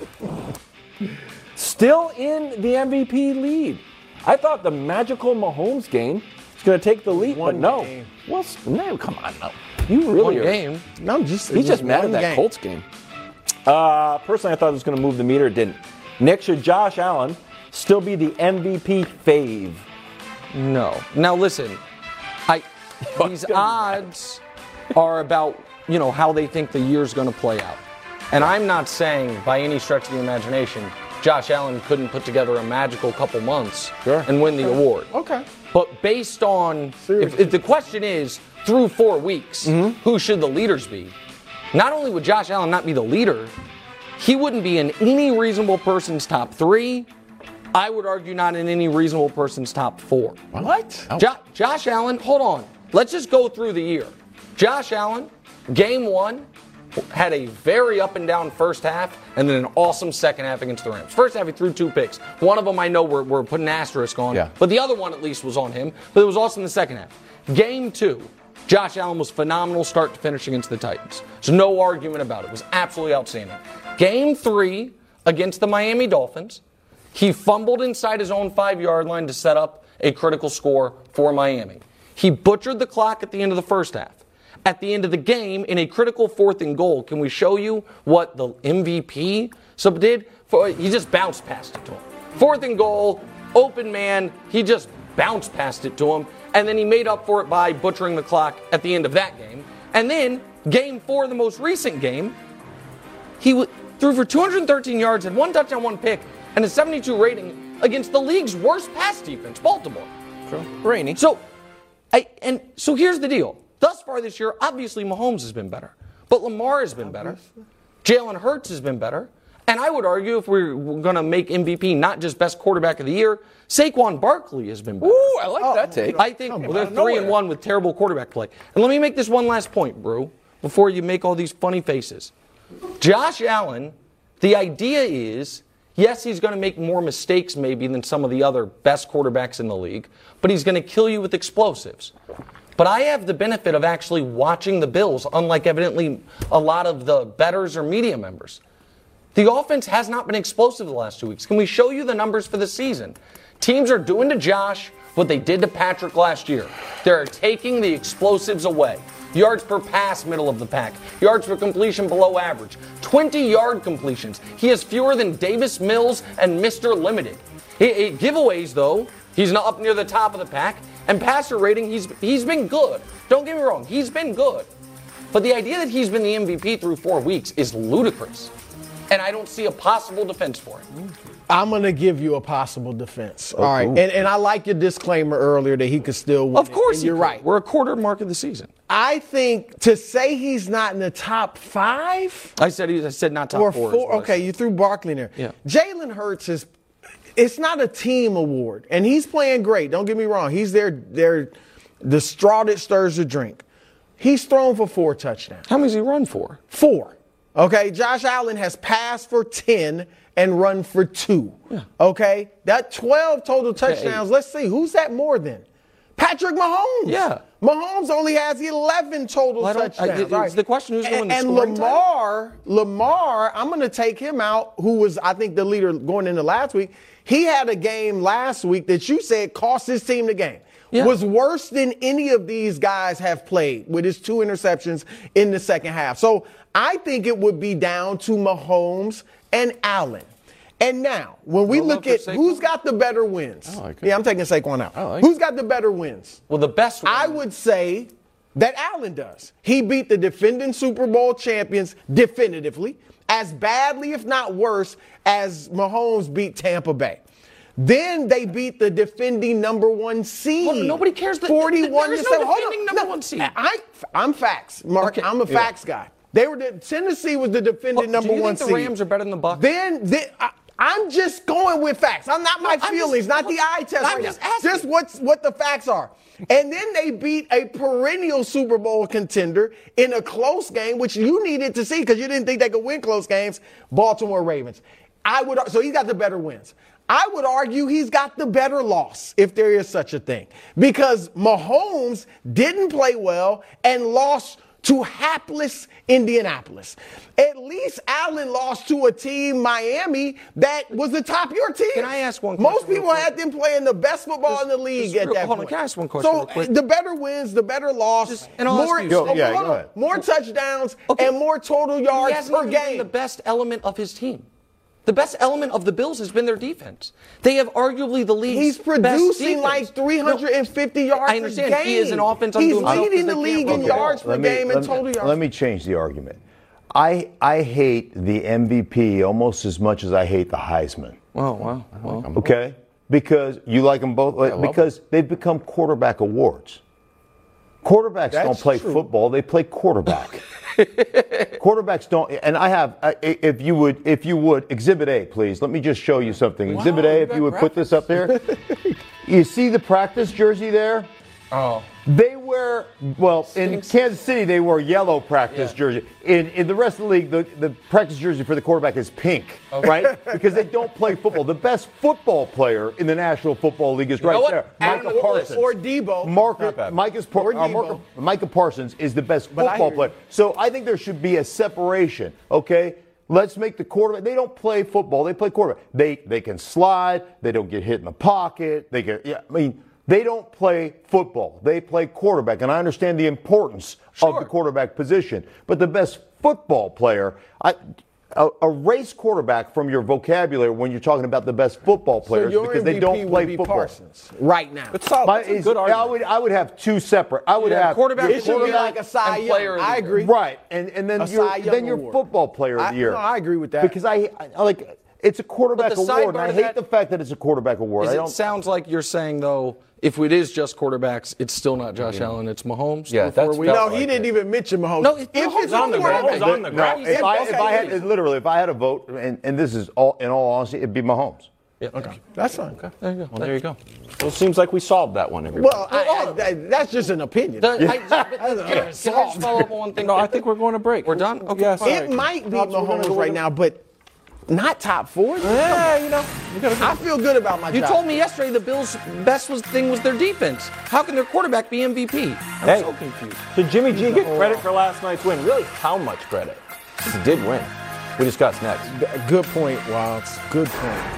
Still in the M V P lead. I thought the magical Mahomes game was going to take the lead, one but no. Game. Well, no, come on, no. You really one are. game. No, I'm just. He's just mad at that game. Colts game. Uh, personally, I thought it was going to move the meter. It didn't. Nick, should Josh Allen still be the M V P fave? No. Now listen, I these odds are about, you know, how they think the year's going to play out. And I'm not saying by any stretch of the imagination Josh Allen couldn't put together a magical couple months sure. and win the okay. award. Okay. But based on, if, if the question is, through four weeks, mm-hmm. who should the leaders be? Not only would Josh Allen not be the leader, he wouldn't be in any reasonable person's top three. I would argue not in any reasonable person's top four. What? Oh. Jo- Josh Allen, hold on. Let's just go through the year. Josh Allen, game one, had a very up and down first half and then an awesome second half against the Rams. First half, he threw two picks. One of them I know we're, we're putting an asterisk on, yeah. but the other one at least was on him. But it was awesome in the second half. Game two, Josh Allen was phenomenal start to finish against the Titans. There's no argument about it. It was absolutely outstanding. Game three against the Miami Dolphins, he fumbled inside his own five-yard line to set up a critical score for Miami. He butchered the clock at the end of the first half. At the end of the game, in a critical fourth and goal, can we show you what the M V P sub did? For, he just bounced past it to him. Fourth and goal, open man, he just bounced past it to him, and then he made up for it by butchering the clock at the end of that game. And then, game four, the most recent game, he w- threw for two hundred thirteen yards and one touchdown, one pick, and a seventy-two rating against the league's worst pass defense, Baltimore. True. Rainy. So, I, and so here's the deal. Thus far this year, obviously Mahomes has been better, but Lamar has been better. Jalen Hurts has been better. And I would argue if we're going to make M V P not just best quarterback of the year, Saquon Barkley has been better. Ooh, I like oh, that take. I think well, they're three and one with terrible quarterback play. And let me make this one last point, Brew, before you make all these funny faces. Josh Allen, the idea is, yes, he's going to make more mistakes maybe than some of the other best quarterbacks in the league, but he's going to kill you with explosives. But I have the benefit of actually watching the Bills, unlike evidently a lot of the bettors or media members. The offense has not been explosive the last two weeks. Can we show you the numbers for the season? Teams are doing to Josh what they did to Patrick last year. They're taking the explosives away. Yards per pass, middle of the pack. Yards per completion, below average. twenty-yard completions. He has fewer than Davis Mills and Mister Limited. He, he, giveaways, though, he's not up near the top of the pack. And passer rating, he's he's been good. Don't get me wrong, he's been good. But the idea that he's been the M V P through four weeks is ludicrous. And I don't see a possible defense for it. I'm going to give you a possible defense. Oh, All right. And, and I like your disclaimer earlier that he could still win. Of course and you're could. right. We're a quarter mark of the season. I think to say he's not in the top five. I said he, I said not top or four. four. Okay, you threw Barkley in there. Yeah. Jalen Hurts is, it's not a team award. And he's playing great. Don't get me wrong. He's there, there, the straw that stirs the drink. He's thrown for four touchdowns. How many has he run for? Four. Okay, Josh Allen has passed for ten and run for two. Yeah. Okay, that twelve total touchdowns. Okay. Let's see, who's that more than? Patrick Mahomes. Yeah. Mahomes only has eleven total well, touchdowns. I, it, right. The question who's going to And, and Lamar, time? Lamar, I'm going to take him out, who was, I think, the leader going into last week. He had a game last week that you said cost his team the game. Yeah. Was worse than any of these guys have played with his two interceptions in the second half. So I think it would be down to Mahomes and Allen. And now, when we look at who's got the better wins. Oh, yeah, I'm taking Saquon out. Like who's got the better wins? Well, the best one. I would say that Allen does. He beat the defending Super Bowl champions definitively, as badly, if not worse, as Mahomes beat Tampa Bay. Then they beat the defending number one seed. Well, nobody cares. That, forty-one there's to no seven. defending number no, one seed. I, I'm facts, Mark. Okay. I'm a yeah. facts guy. They were the, Tennessee was the defending well, number one seed. Do you think the Rams are better than the Bucs? Then, then I, I'm just going with facts. I'm not my no, feelings, just, not the eye test. I'm right just now. asking. Just what's what the facts are. And then they beat a perennial Super Bowl contender in a close game, which you needed to see because you didn't think they could win close games. Baltimore Ravens. I would so he's got the better wins. I would argue he's got the better loss, if there is such a thing, because Mahomes didn't play well and lost to hapless Indianapolis. At least Allen lost to a team, Miami, that was the top of your team. Can I ask one question? Most people had them playing the best football just, in the league at real, that hold point. On, can I ask one question so real quick? The better wins, the better loss, just, and I'll more, ask you, go, yeah, go ahead. more touchdowns okay. and more total yards he has per not game. Been the best element of his team. The best element of the Bills has been their defense. They have arguably the league's He's producing like three hundred fifty no, yards I understand. a game. He is an offense He's unto himself. leading the league in okay. yards per let me, game and total me, yards. Let me change the argument. I I hate the M V P almost as much as I hate the Heisman. Oh, wow. wow. Okay? Because you like them both? I because them. they've become quarterback awards. Quarterbacks That's don't play true. football, they play quarterback. Quarterbacks don't, and I have, if you would, if you would, Exhibit A, please. Let me just show you something. Wow, Exhibit A, if you would put this up there. You see the practice jersey there? Oh. They wear, well, in Kansas City, they wear yellow practice yeah. jersey. In in the rest of the league, the, the practice jersey for the quarterback is pink, okay. right? Because they don't play football. The best football player in the National Football League is you right there. Micah Parsons. Or Debo. Marcus, Micah's, or uh, Marcus, Micah Parsons is the best football player. So I think there should be a separation, okay? Let's make the quarterback. They don't play football. They play quarterback. They they can slide. They don't get hit in the pocket. They get, yeah, I mean, they don't play football. They play quarterback. And I understand the importance sure. of the quarterback position. But the best football player, I, uh, erase quarterback from your vocabulary when you're talking about the best football players so because they don't play be football. Parsons right now. It's solid. My, it's, good I would I would have two separate. I would yeah, have quarterback. It should be like a Cy Young. I agree. Right, and and then your then your football player of the year. I, no, I agree with that because I, I like. It's a quarterback award, and I hate that, the fact that it's a quarterback award. Is I it don't, sounds like you're saying, though, if it is just quarterbacks, it's still not Josh yeah. Allen, it's Mahomes. Yeah, that's we, No, like he didn't it. even mention Mahomes. No, if Mahomes it's on the ground. on the ground. If, I, if I had, literally, if I had a vote, and, and this is all, in all honesty, it'd be Mahomes. Yeah, okay. That's fine. Okay. There you go. Well, there you go. Well, it seems like we solved that one. Everybody. Well, I, I, I, that's just an opinion. The, yeah. I, can I just follow up on one thing? No, I think we're going to break. We're done? Okay. Yes. It might be Mahomes right now, but not top four. Yeah, you know. You gotta I feel good about my You job. told me yesterday the Bills' best was thing was their defense. How can their quarterback be M V P? I'm hey, so confused. Did Jimmy G get credit for last night's win? Really, how much credit? He did win. We discuss next. Good point, Wilds. Good point.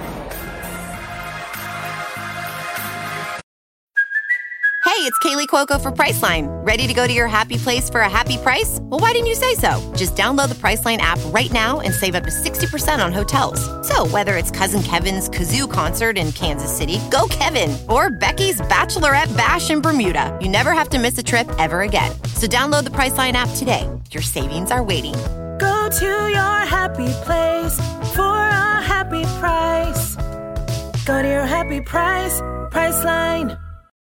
Hey, it's Kaylee Cuoco for Priceline. Ready to go to your happy place for a happy price? Well, why didn't you say so? Just download the Priceline app right now and save up to sixty percent on hotels. So whether it's Cousin Kevin's Kazoo Concert in Kansas City, go Kevin, or Becky's Bachelorette Bash in Bermuda, you never have to miss a trip ever again. So download the Priceline app today. Your savings are waiting. Go to your happy place for a happy price. Go to your happy price, Priceline.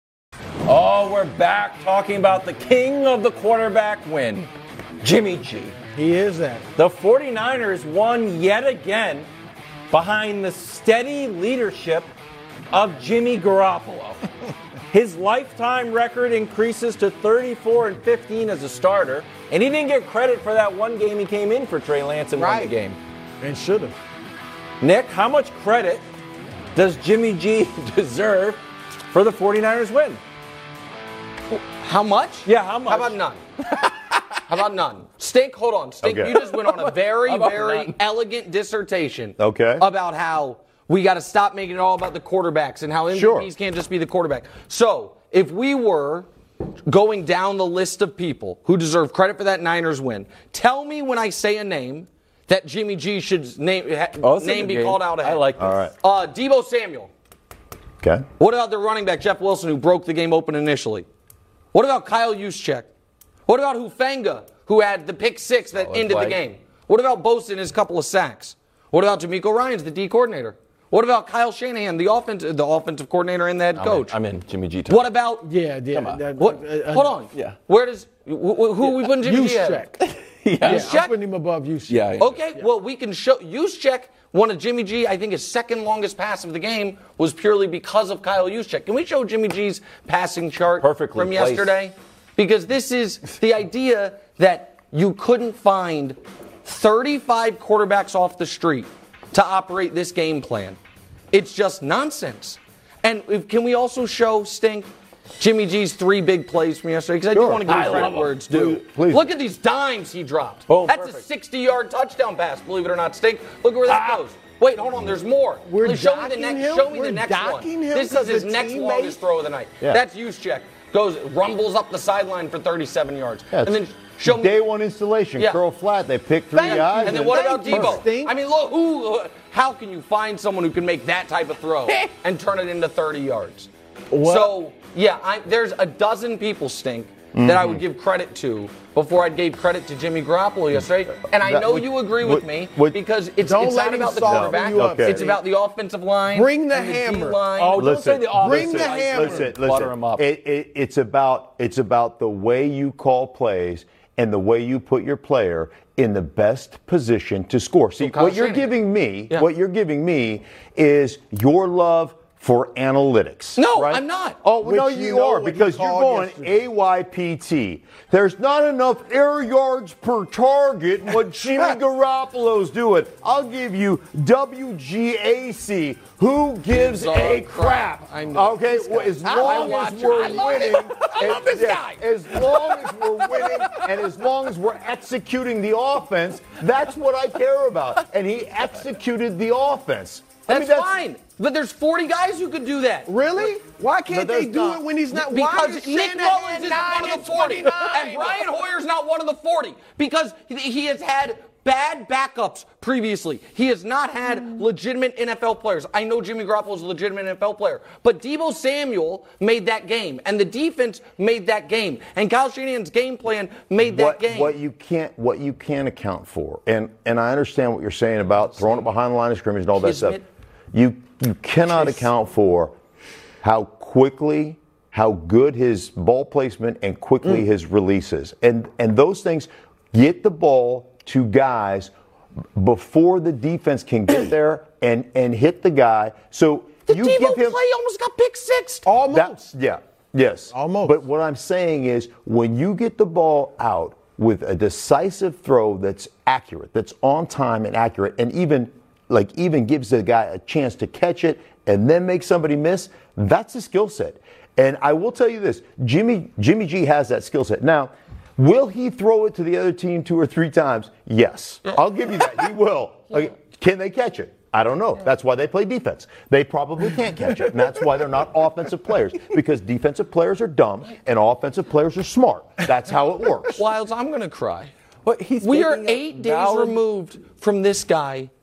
Oh, we're back talking about the king of the quarterback win, Jimmy G. He is that. The 49ers won yet again behind the steady leadership of Jimmy Garoppolo. His lifetime record increases to thirty-four and fifteen as a starter, and he didn't get credit for that one game he came in for Trey Lance and right. won the game. And should have. Nick, how much credit does Jimmy G deserve for the 49ers win? How much? Yeah, how much? How about none? How about none? Stink, hold on. Stink, Okay. you just went on a very, very none? elegant dissertation Okay. about how we got to stop making it all about the quarterbacks and how M V Ps Sure. can't just be the quarterback. So, if we were going down the list of people who deserve credit for that Niners win, tell me when I say a name that Jimmy G should name, ha, Oh, that's a name good be game. called out ahead. I like this. All right. Uh, Deebo Samuel. Okay. What about the running back, Jeff Wilson, who broke the game open initially? What about Kyle Juszczyk? What about Hufanga, who had the pick six that Oh, ended like- the game? What about Bosa and his couple of sacks? What about D'Amico Ryans, the D coordinator? What about Kyle Shanahan, the offensive, the offensive coordinator and the head I'm coach? In, I'm in. Jimmy G. Time. What about Yeah, yeah. Come on. that- what? uh, uh, Hold on. Yeah. Where does wh- wh- who are we putting Jimmy G at? Juszczyk. yeah. Yeah, Juszczyk? I'm putting him above Juszczyk. Yeah, yeah. Okay, well, we can show. Juszczyk, one of Jimmy G, I think his second longest pass of the game was purely because of Kyle Juszczyk. Can we show Jimmy G's passing chart Perfectly from placed. yesterday? Because this is the idea that you couldn't find thirty-five quarterbacks off the street to operate this game plan. It's just nonsense. And if, can we also show, Stink, Jimmy G's three big plays from yesterday? Because I do Sure. want to give I him credit love where them. it's due. Please, please. Look at these dimes he dropped. Boom, That's perfect. a sixty-yard touchdown pass, believe it or not, Stink. Look at where that goes. Wait, hold on, there's more. We're Please show me the docking next, him? show me We're the next one. docking him This is 'cause his the next teammate- longest throw of the night. Yeah. That's Juszczyk. Goes, rumbles up the sideline for thirty-seven yards. Yeah, and then show me. day one installation, Yeah. curl flat. They pick three Thank you. guys. And then what about Thank you, Debo? Stink. I mean, look, who? How can you find someone who can make that type of throw and turn it into thirty yards? What? So yeah, I, there's a dozen people, Stink, that I would give credit to before I gave credit to Jimmy Garoppolo yesterday. And I That know would- you agree would- with me would- because it's, Don't it's let not him about the soften quarterback. you up, Okay. It's about the offensive line. Bring the and hammer. D-line. Oh, don't Listen, say the offense. Bring the listen, hammer. Listen, listen. Butter 'em up. It, it, it's about it's about the way you call plays and the way you put your player in the best position to score. See, Kyle what you're Shanahan. giving me, Yeah. what you're giving me is your love for analytics. No, right? I'm not. Oh, Which no, you you, know are what you because you're called going yesterday. A Y P T. There's not enough air yards per target. What Jimmy Garoppolo's doing, I'll give you W G A C. Who gives Gives a a crap? crap. I know. Okay, This well, guy. as I long watch as him. we're I love winning, him. I love this yeah, guy. as long as we're winning and as long as we're executing the offense, that's what I care about. And he executed the offense. I That's, mean, fine. But there's forty guys who could do that. Really? Why can't But they there's do not- it when he's not? Why Because is Nick Shanahan Mullins isn't nine one of and the forty. twenty-nine? And Brian Hoyer's not one of the forty. Because he- he has had bad backups previously. He has not had legitimate N F L players. I know Jimmy Garoppolo is a legitimate N F L player, but Deebo Samuel made that game, and the defense made that game, and Kyle Shanahan's game plan made that what, game. What you can't, what you can account for, and and I understand what you're saying about throwing it behind the line of scrimmage and all that stuff. You you cannot account for how quickly, how good his ball placement and quickly mm. his releases, and and those things get the ball to guys before the defense can get there and, and hit the guy. So the you Deebo give him, play almost got pick six. Almost. That, yeah. Yes. Almost. But what I'm saying is when you get the ball out with a decisive throw that's accurate, that's on time and accurate, and even like even gives the guy a chance to catch it and then make somebody miss, that's a skill set. And I will tell you this, Jimmy Jimmy G has that skill set. Now, will he throw it to the other team two or three times? Yes. I'll give you that. He will. Okay. Can they catch it? I don't know. That's why they play defense. They probably can't catch it. And that's why they're not offensive players, because defensive players are dumb and offensive players are smart. That's how it works. Wilds, I'm going to cry. But he's we are eight days valid... removed from this guy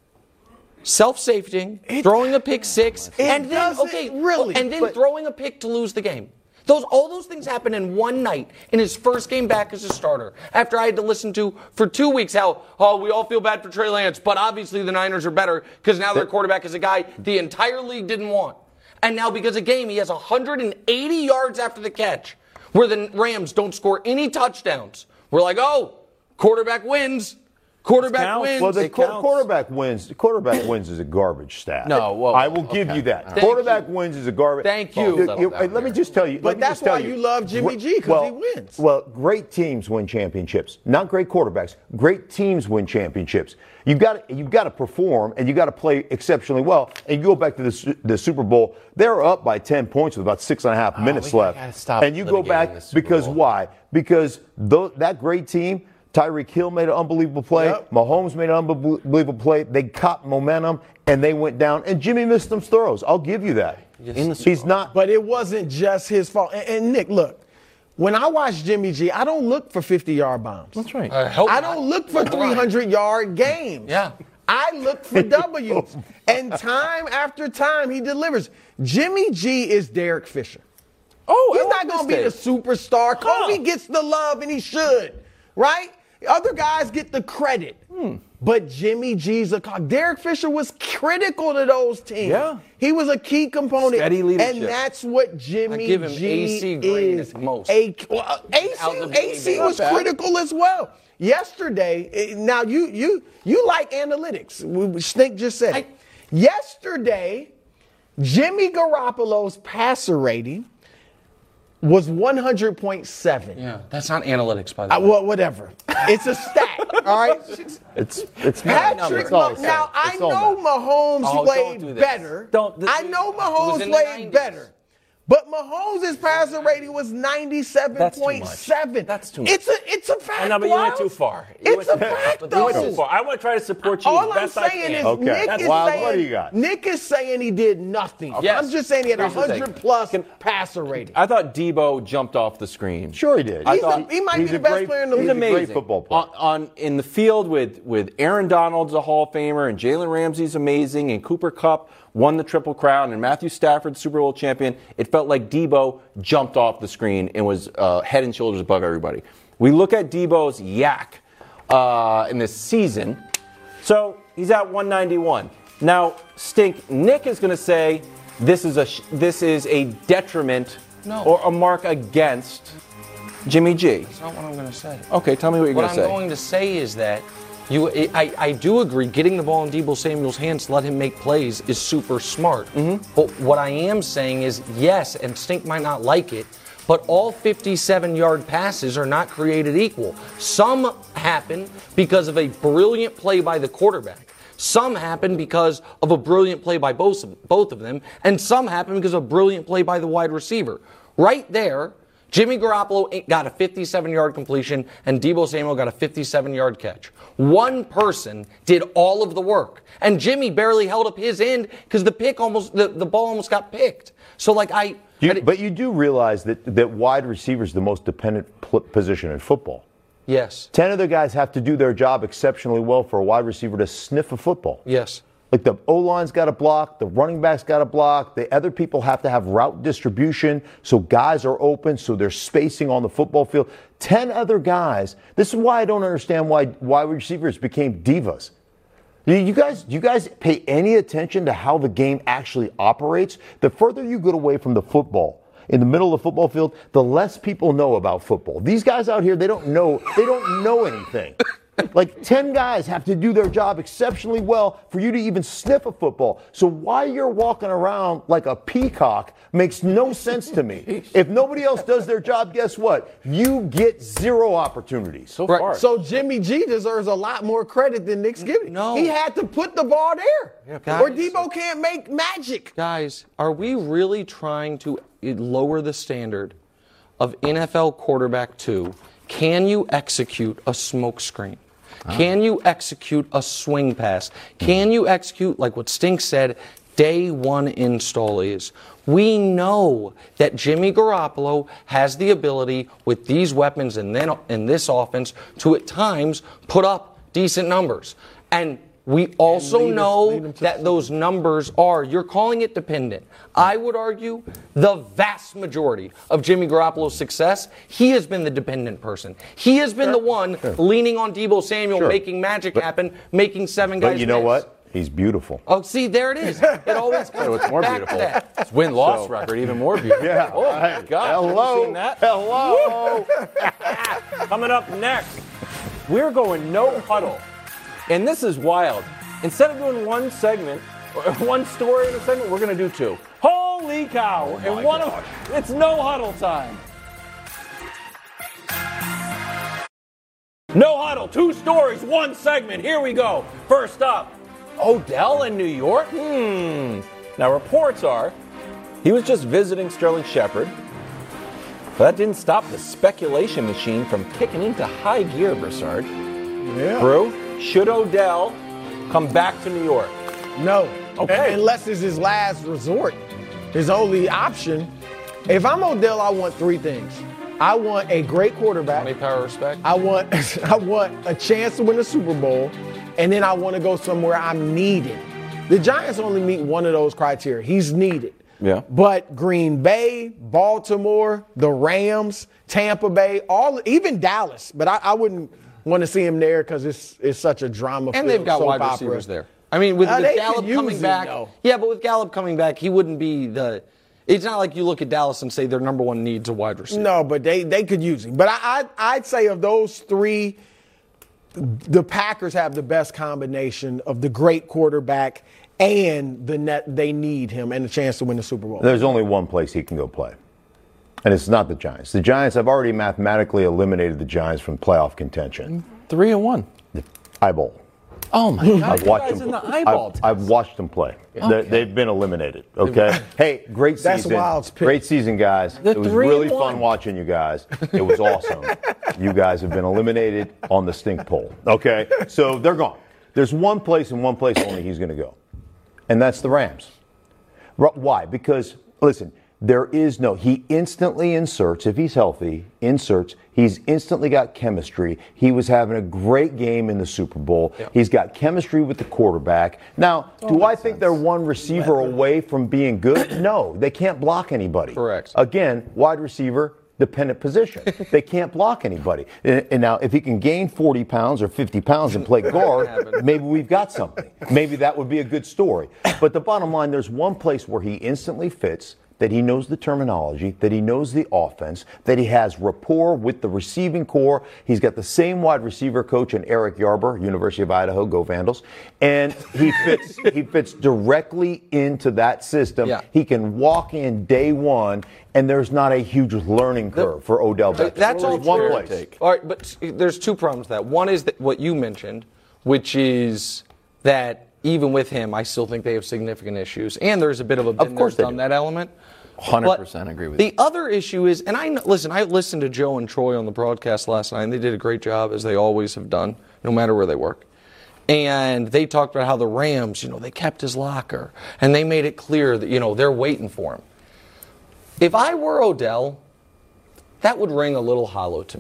self-safetying, throwing a pick six, and then okay, really, and then but, throwing a pick to lose the game. Those, all those things happened in one night in his first game back as a starter. After I had to listen to for two weeks how, oh, we all feel bad for Trey Lance, but obviously the Niners are better because now their quarterback is a guy the entire league didn't want. And now because of game, he has one hundred eighty yards after the catch where the Rams don't score any touchdowns. We're like, oh, quarterback wins. Quarterback wins. Well, the qu- quarterback wins. Quarterback wins is a garbage stat. No, well, I will give okay. you that. Thank Quarterback you. wins is a garbage. Thank you. Oh, you, you let me just tell you. But that's why you. you love Jimmy G, because well, he wins. Well, great teams win championships. Not great quarterbacks. Great teams win championships. You've got you've got to perform and you got to play exceptionally well. And you go back to the, the Super Bowl. They're up by ten points with about six and a half oh, minutes we left. gotta stop and you go back because Bowl. why? Because th- that great team. Tyreek Hill made an unbelievable play. Yep. Mahomes made an unbelievable play. They caught momentum, and they went down. And Jimmy missed some throws. I'll give you that. Yes. He's not. But it wasn't just his fault. And, and Nick, look, when I watch Jimmy G, I don't look for fifty-yard bombs. That's right. I, hope I not. don't look for three hundred-yard games. Yeah. I look for W's. And time after time, he delivers. Jimmy G is Derek Fisher. Oh, He's I not like going to be the this superstar. Kobe Huh. gets the love, and he should, right? Other guys get the credit. Hmm. But Jimmy G's a cock. Derek Fisher was critical to those teams. Yeah. He was a key component. Steady leadership. And that's what Jimmy I give him G A C grade is. at most. A, well, A C, A C was critical as well. Yesterday, now you you you like analytics. Snake just said it. I, Yesterday, Jimmy Garoppolo's passer rating was one hundred point seven. Yeah, that's not analytics, by the Uh, way. well, whatever. It's a stat, all right? It's it's Patrick, it's all Mah- now, I it's all know math. Mahomes Oh, don't played do this. better. Don't- th- I know It was Mahomes in the played nineties. better. But Mahomes' passer rating was ninety-seven point seven. That's too much. It's a, it's a fact. I know, but you went Wiles. too far. You It's went a too far. fact, But you went though. too far. I want to try to support you All as I'm best I saying can. is Okay. Nick That's is Wild. saying What do you got? Nick is saying he did nothing. Yes. I'm just saying he had a Here's the thing. hundred plus Can- passer rating. I thought Debo jumped off the screen. Sure he did. I He's thought a, he might he's be the a best great- player in the he's league. a great Amazing. football player. On, on in the field with with Aaron Donald's a Hall of Famer and Jalen Ramsey's amazing and Cooper Kupp won the Triple Crown and Matthew Stafford Super Bowl champion. It felt like Debo jumped off the screen and was uh, head and shoulders above everybody. We look at Debo's yak uh, in this season. So he's at one ninety-one. Now, Stink, Nick is going to say this is a sh- this is a detriment No. or a mark against Jimmy G. That's not what I'm going to say. Okay, tell me what you're What going I'm to say. going to say is that you, I, I do agree getting the ball in Deebo Samuel's hands to let him make plays is super smart. Mm-hmm. But what I am saying is, yes, and Stink might not like it, but all fifty-seven-yard passes are not created equal. Some happen because of a brilliant play by the quarterback. Some happen because of a brilliant play by both of, both of them, and some happen because of a brilliant play by the wide receiver. Right there, Jimmy Garoppolo got a fifty-seven-yard completion, and Deebo Samuel got a fifty-seven-yard catch. One person did all of the work, and Jimmy barely held up his end because the pick almost the, the ball almost got picked. So, like I, You, I but you do realize that, that wide receiver is the most dependent pl- position in football. Yes. ten other guys have to do their job exceptionally well for a wide receiver to sniff a football. Yes. Like the O-line's got to block, the running back's got to block, the other people have to have route distribution so guys are open, so there's spacing on the football field. ten other guys. This is why I don't understand why wide receivers became divas. You guys, do you guys pay any attention to how the game actually operates? The further you get away from the football, in the middle of the football field, the less people know about football. These guys out here, they don't know, they don't know anything. Like ten guys have to do their job exceptionally well for you to even sniff a football. So why you're walking around like a peacock makes no sense to me. If nobody else does their job, guess what? You get zero opportunities. So far. So Jimmy G deserves a lot more credit than Nick's giving. No. He had to put the ball there. Yeah, guys. Or Debo can't make magic. Guys, are we really trying to lower the standard of N F L quarterback to can you execute a smoke screen? Can you execute a swing pass? Can you execute, like what Stink said, day one install is? We know that Jimmy Garoppolo has the ability with these weapons and then in this offense to at times put up decent numbers. And we also lead us- know lead them to that those numbers are, you're calling it dependent. I would argue the vast majority of Jimmy Garoppolo's success, he has been the dependent person. He has been the one leaning on Deebo Samuel, Sure. making magic happen, making seven guys But you know miss. what? He's beautiful. Oh, see, there it is. It always comes So it's more back beautiful. to that. It's win-loss So- record, even more beautiful. Yeah. Oh, my gosh. Have you Hello. seen that? Hello. Coming up next. We're going no huddle. And this is wild. Instead of doing one segment, or one story in a segment, we're going to do two. Holy cow. and one of it's no huddle time. No huddle, two stories, one segment. Here we go. First up, Odell in New York? Hmm. Now, reports are he was just visiting Sterling Shepard, but that didn't stop the speculation machine from kicking into high gear, Broussard. Yeah. Brew, should Odell come back to New York? No. Okay. Unless it's his last resort. His only option. If I'm Odell, I want three things. I want a great quarterback. Money, power, respect. I want I want a chance to win the Super Bowl, and then I want to go somewhere I'm needed. The Giants only meet one of those criteria. He's needed. Yeah. But Green Bay, Baltimore, the Rams, Tampa Bay, all even Dallas. But I, I wouldn't want to see him there because it's it's such a drama. And they've got wide receivers there. I mean, with, Uh, with they Gallup could use coming him, back, though. yeah, but with Gallup coming back, he wouldn't be the. It's not like you look at Dallas and say their number one needs a wide receiver. No, but they, they could use him. But I, I I'd say of those three, the Packers have the best combination of the great quarterback and the net they need him and the chance to win the Super Bowl. There's only one place he can go play, and it's not the Giants. The Giants, I've already mathematically eliminated the Giants from playoff contention. Three and one. The eyeball. Oh, my God. I've You watched guys them. in the eyeball I've, I've watched them play. They, they've been eliminated. Okay. Hey, great season. That's Wild's pick. Great season, guys. The it was three really and fun one. watching you guys. It was awesome. You guys have been eliminated on the stink poll. Okay. So they're gone. There's one place and one place only he's going to go, and that's the Rams. R- Why? Because listen. There is no, he instantly inserts, if he's healthy, inserts, he's instantly got chemistry. He was having a great game in the Super Bowl. Yep. He's got chemistry with the quarterback. Now, do I think they're one receiver away from being good? No, they can't block anybody. Correct. Again, wide receiver, dependent position. They can't block anybody. And, and now, if he can gain forty pounds or fifty pounds and play guard, maybe we've got something. Maybe that would be a good story. But the bottom line, there's one place where he instantly fits, that he knows the terminology, that he knows the offense, that he has rapport with the receiving core. He's got the same wide receiver coach in Eric Yarber, University of Idaho, go Vandals. And he fits he fits directly into that system. Yeah. He can walk in day one, and there's not a huge learning curve for Odell Beckham. That's all There's one true. place. All right, but there's two problems to that. One is that what you mentioned, which is that even with him, I still think they have significant issues. And there's a bit of a been course there, they done do. that element. one hundred But percent agree with the you. other issue is, and I kn- listen, I listened to Joe and Troy on the broadcast last night, and they did a great job, as they always have done, no matter where they work. And they talked about how the Rams, you know, they kept his locker, and they made it clear that, you know, they're waiting for him. If I were Odell, that would ring a little hollow to me.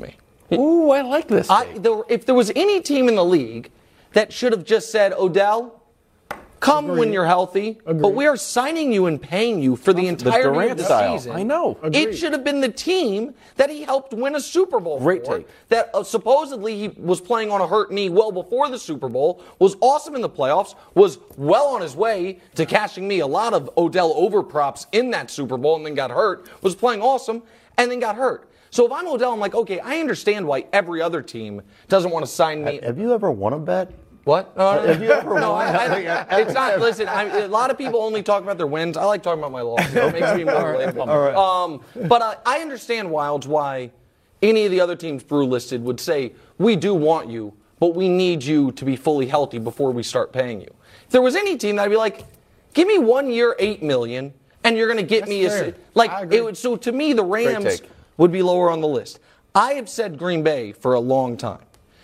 Ooh, I like this. I, the, if there was any team in the league that should have just said, Odell, come Agreed. when you're healthy, Agreed. but we are signing you and paying you for the entirety Durant of the style. season. I know. It Agreed. should have been the team that he helped win a Super Bowl Great for. take. That uh, supposedly he was playing on a hurt knee well before the Super Bowl, was awesome in the playoffs, was well on his way to cashing me a lot of Odell overprops in that Super Bowl and then got hurt, was playing awesome and then got hurt. So if I'm Odell, I'm like, okay, I understand why every other team doesn't want to sign me. Have you ever won a bet? What? No, no, Have you ever no, won? I, I, it's not. Listen, I, a lot of people only talk about their wins. I like talking about my losses. It makes me more relatable. All right. Um, but uh, I understand, Wilds, why any of the other teams Brew listed would say, we do want you, but we need you to be fully healthy before we start paying you. If there was any team, I'd be like, give me one year, eight million, and you're going to get That's me fair. a like. I agree. It would, so to me, the Rams take. would be lower on the list. I have said Green Bay for a long time.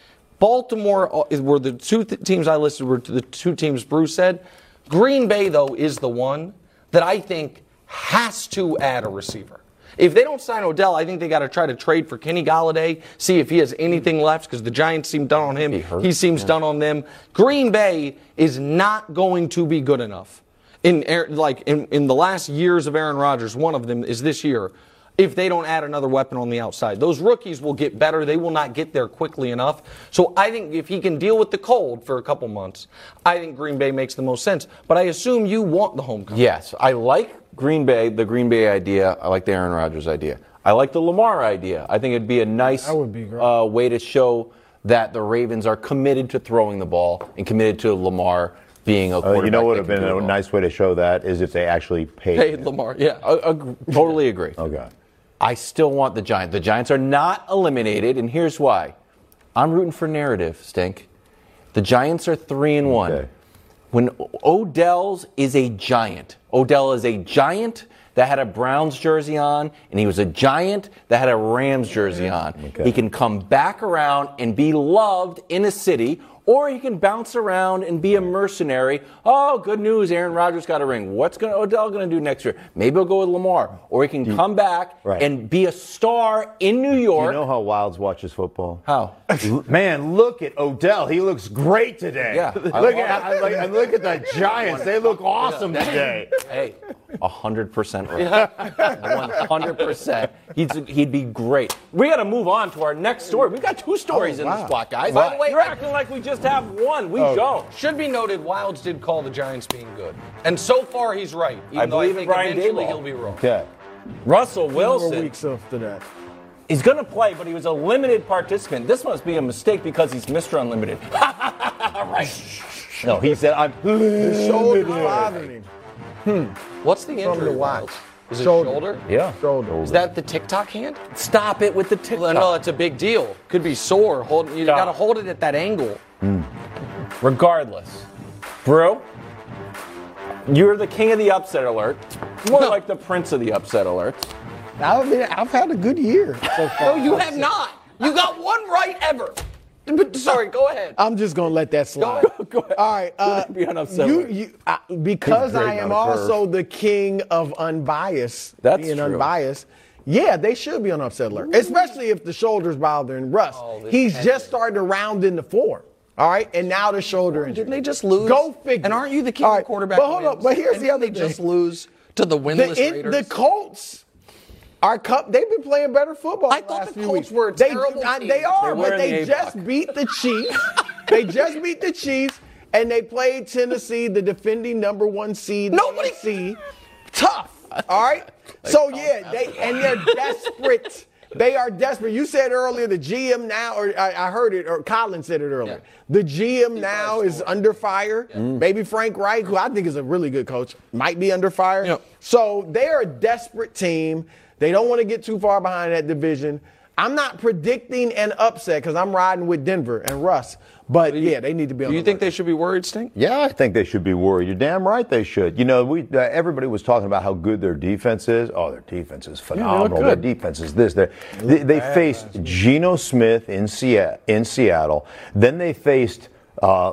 Baltimore were the two th- teams I listed were the two teams Bruce said. Green Bay, though, is the one that I think has to add a receiver. If they don't sign Odell, I think they got to try to trade for Kenny Golladay, see if he has anything left, because the Giants seem done on him. He, he seems yeah. done on them. Green Bay is not going to be good enough. In like in, in the last years of Aaron Rodgers, one of them is this year, if they don't add another weapon on the outside. Those rookies will get better. They will not get there quickly enough. So I think if he can deal with the cold for a couple months, I think Green Bay makes the most sense. But I assume you want the homecoming. Yes, I like Green Bay, the Green Bay idea. I like the Aaron Rodgers idea. I like the Lamar idea. I think it'd be a nice That would be great. Uh, way to show that the Ravens are committed to throwing the ball and committed to Lamar being a quarterback. Uh, you know what would have that can been do a it all. nice way to show that is if they actually paid. Paid him. Lamar, yeah. I, I totally agree. Okay. I still want the Giants. The Giants are not eliminated, and here's why. I'm rooting for narrative, Stink. The Giants are three and one. Okay. When Odell's is a giant. Odell is a giant that had a Browns jersey on, and he was a giant that had a Rams jersey on. Okay. He can come back around and be loved in a city, or he can bounce around and be a mercenary. Oh, good news, Aaron Rodgers got a ring. What's gonna, Odell going to do next year? Maybe he'll go with Lamar. Or he can come back Right. and be a star in New Do York. you know how Wilds watches football? How? Man, look at Odell. He looks great today. Yeah, I Look love at I, like, and look at the Giants. They look awesome today. Hey, one hundred percent right. one hundred percent. He'd, he'd be great. We got to move on to our next story. We've got two stories in this block, guys. By the way, You're acting like we just have one. We Oh. don't. should be noted, Wilds did call the Giants being good. And so far, he's right. Even I though I believe in think Brian eventually Daboll. he'll be wrong. Okay. Russell More Wilson. weeks after that. He's going to play, but he was a limited participant. This must be a mistake because he's Mister Unlimited. Right. No, he said I'm. His shoulder's bothering him. What's the injury, From the watch. Wilds? Is it Shoulder. shoulder? Yeah. Shoulder. Is that the TikTok hand? Stop it with the TikTok. Well, no, it's a big deal. Could be sore. Hold, you Stop. got to hold it at that angle. Regardless. Brew, you're the king of the upset alert. More like the prince of the upset alerts. I've, been, I've had a good year so far. No, you have not. You got one right ever. But, sorry, go ahead. I'm just gonna let that slide. Go ahead. All right. Uh, Be an upset you, alert. you, uh, because He's great I am on a curve. also the king of unbiased. That's being true. unbiased. Yeah, they should be on upset alert, especially if the shoulder's bothering Russ. Oh, this He's head. just starting to round into form. All right, and now the shoulder injury. Didn't they just lose? Go figure. And aren't you the king All of right, quarterback But hold wins? up. But here's And the didn't other they thing. just lose to the winless the, in- Raiders? the Colts. Our cup, they've been playing better football. I the thought last the few Colts weeks. were a they, terrible I- team. They are, They were but in they the just A-block. beat the Chiefs. They just beat the Chiefs, and they played Tennessee, the defending number one seed. in the Nobody- A F C. Tough. All right. So yeah, they and they're desperate. They are desperate. You said earlier the G M now, or I, I heard it, or Colin said it earlier. Yeah. The G M now is under fire. Maybe Frank Reich, who I think is a really good coach, might be under fire. Yeah. So they're a desperate team. They don't want to get too far behind that division. I'm not predicting an upset because I'm riding with Denver and Russ. But yeah, they need to be on Do you the think alert. they should be worried, Stink? Yeah, I think they should be worried. You're damn right they should. You know, we uh, everybody was talking about how good their defense is. Oh, their defense is phenomenal. Their good. defense is this. They're- They, they faced Geno Smith in Seattle, in Seattle. Then they faced uh,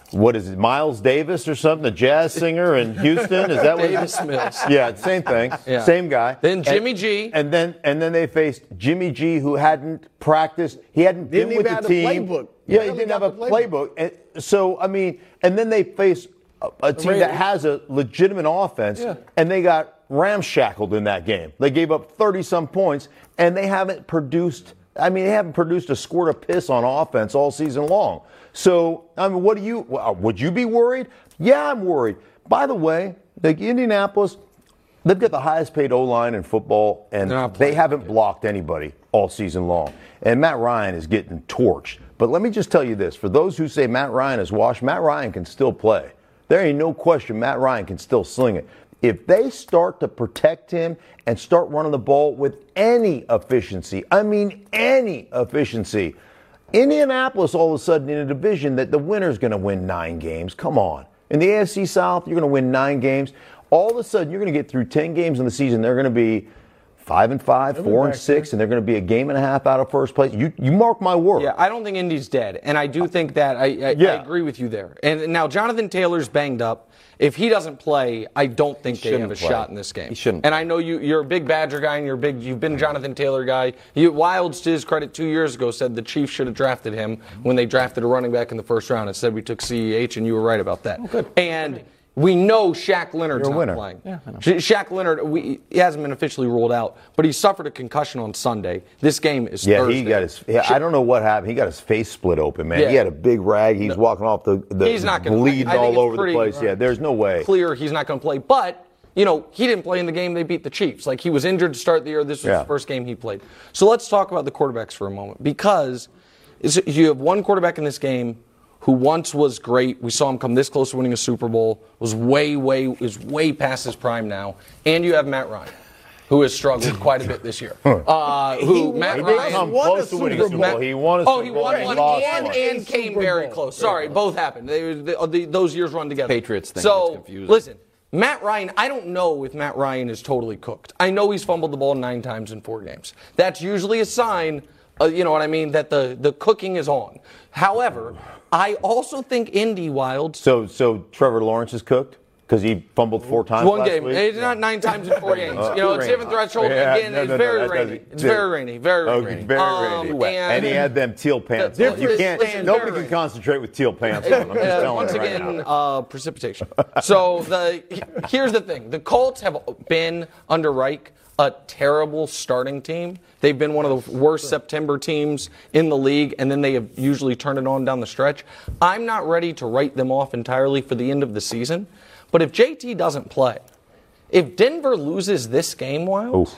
what is it, Miles Davis or something, the jazz singer in Houston? Is that what Davis Mills. Yeah, same thing. Yeah. Same guy. Then Jimmy and, G. And then and then they faced Jimmy G, who hadn't practiced. He hadn't Didn't been with even the have team. the playbook. Yeah, He he only didn't got have a the playbook. playbook. And so, I mean, and then they faced a, a team that Raiders. has a legitimate offense, Yeah. and they got ramshackled in that game. They gave up thirty-some points, and they haven't produced – I mean, they haven't produced a squirt of piss on offense all season long. So, I mean, what do you – would you be worried? Yeah, I'm worried. By the way, like Indianapolis, they've got the highest paid O-line in football, and they haven't blocked anybody all season long. And Matt Ryan is getting torched. But let me just tell you this. For those who say Matt Ryan is washed, Matt Ryan can still play. There ain't no question Matt Ryan can still sling it. If they start to protect him and start running the ball with any efficiency, I mean any efficiency, Indianapolis all of a sudden in a division that the winner's going to win nine games. Come on. In the A F C South, you're going to win nine games. All of a sudden, you're going to get through ten games in the season. They're going to be five and five, They'll be four and back six, there. and they're going to be a game and a half out of first place. You you mark my word. Yeah, I don't think Indy's dead, and I do think that I, I, Yeah. I agree with you there. And now Jonathan Taylor's banged up. If he doesn't play, I don't think they have shouldn't a play. shot in this game. He shouldn't. And I know you, you're a big Badger guy, and you're a big. You've been a Jonathan Taylor guy. You, Wilds, to his credit, two years ago said the Chiefs should have drafted him when they drafted a running back in the first round. Instead, we took C E H, and you were right about that. Oh, good. And we know Shaq Leonard's You're a not winner. playing. Yeah, I know. Sha- Shaq Leonard, we, he hasn't been officially ruled out, but he suffered a concussion on Sunday. This game is Yeah, Thursday. he got his. Yeah, I don't know what happened. He got his face split open, man. Yeah. He had a big rag. He's walking off the, the He's not gonna bleeding I think all it's over the pretty place. Yeah, there's no way. Clear he's not going to play. But, you know, he didn't play in the game they beat the Chiefs. Like, he was injured to start the year. This was Yeah. the first game he played. So let's talk about the quarterbacks for a moment. Because is- you have one quarterback in this game who once was great. We saw him come this close to winning a Super Bowl. Was way, way, is way past his prime now. And you have Matt Ryan, who has struggled quite a bit this year. Uh, who He Matt He won- didn't Ryan come won a close to winning a Super Super Bowl. Bowl. He won a Oh, Super he Bowl. won and one lost and, one. and came Super very Bowl. close. Sorry, both happened. They, they, the, those years run together. Patriots thing So, gets confusing. listen, Matt Ryan, I don't know if Matt Ryan is totally cooked. I know he's fumbled the ball nine times in four games. That's usually a sign, uh, you know what I mean, that the, the cooking is on. However, I also think Indy Wilds. So, so Trevor Lawrence is cooked because he fumbled four times One last game. week? It's not nine times in four games. Uh, You know, it's rainy. different threshold. Yeah, Again, no, it's no, no, very that rainy. doesn't- It's very rainy. Very Oh, rainy. very Um, rainy. and- And he had them teal pants on. You Different- can't. listen, Nobody very can rainy. concentrate with teal pants on. I'm just Uh, telling once you right again, now. uh, precipitation. So the here's the thing: the Colts have been under Reich a terrible starting team. They've been one of the worst September teams in the league, and then they have usually turned it on down the stretch. I'm not ready to write them off entirely for the end of the season, but if J T doesn't play, if Denver loses this game, Wild,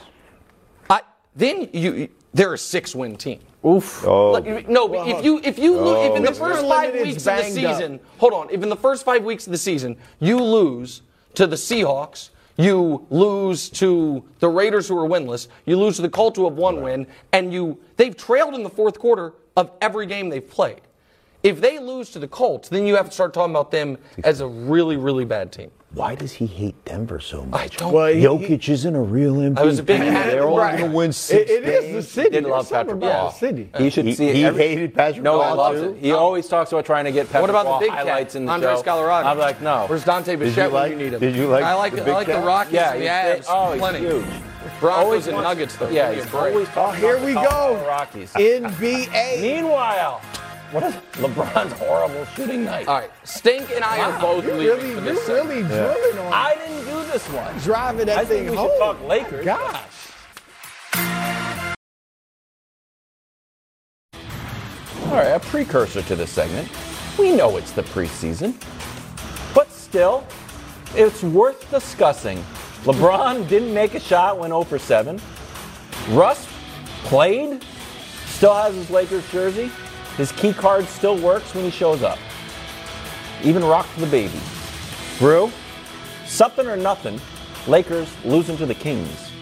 I, then you they're a six-win team. Oof. Oh. Like, no, but if you if you lo- if in the Mister first five Limited's weeks of the banged up. season, hold on, if in the first five weeks of the season you lose to the Seahawks, you lose to the Raiders who are winless, you lose to the Colts who have one win, and you they've trailed in the fourth quarter of every game they've played. If they lose to the Colts, then you have to start talking about them as a really, really bad team. Why does he hate Denver so much? I don't. Well, he- Jokic isn't a real M V P. I was a big fan. They're only Right. going to win six It, it is the games. city. Did There's love something Patrick about Mahomes. the city. He should He, see it. he every- hated Patrick No, I Mahomes, love too. it. He always talks about trying to get Patrick What about the Mahomes big cat, highlights in the Andres show. Galarraga? I'm like, no. Where's Dante Did you Bichette like- when you need him? did you like I like the I big like the cat? Rockies Yeah, and the he's- Avs. oh, he's plenty. huge. Broncos Always and wants- Nuggets though. Yeah, Give me he's a break. always talking Oh, here about we the go. Colorado Rockies. N B A. Meanwhile, what is LeBron's horrible shooting night? All right, Stink and I are both You're leaving really, for you're this really segment. drilling on I didn't do this one. driving that I thing think we home. should talk Lakers. Gosh. All right, a precursor to this segment. We know it's the preseason, but still, it's worth discussing. LeBron didn't make a shot, went zero for seven. Russ played, still has his Lakers jersey. His key card still works when he shows up. Even rocked the baby. Brew, something or nothing. Lakers losing to the Kings.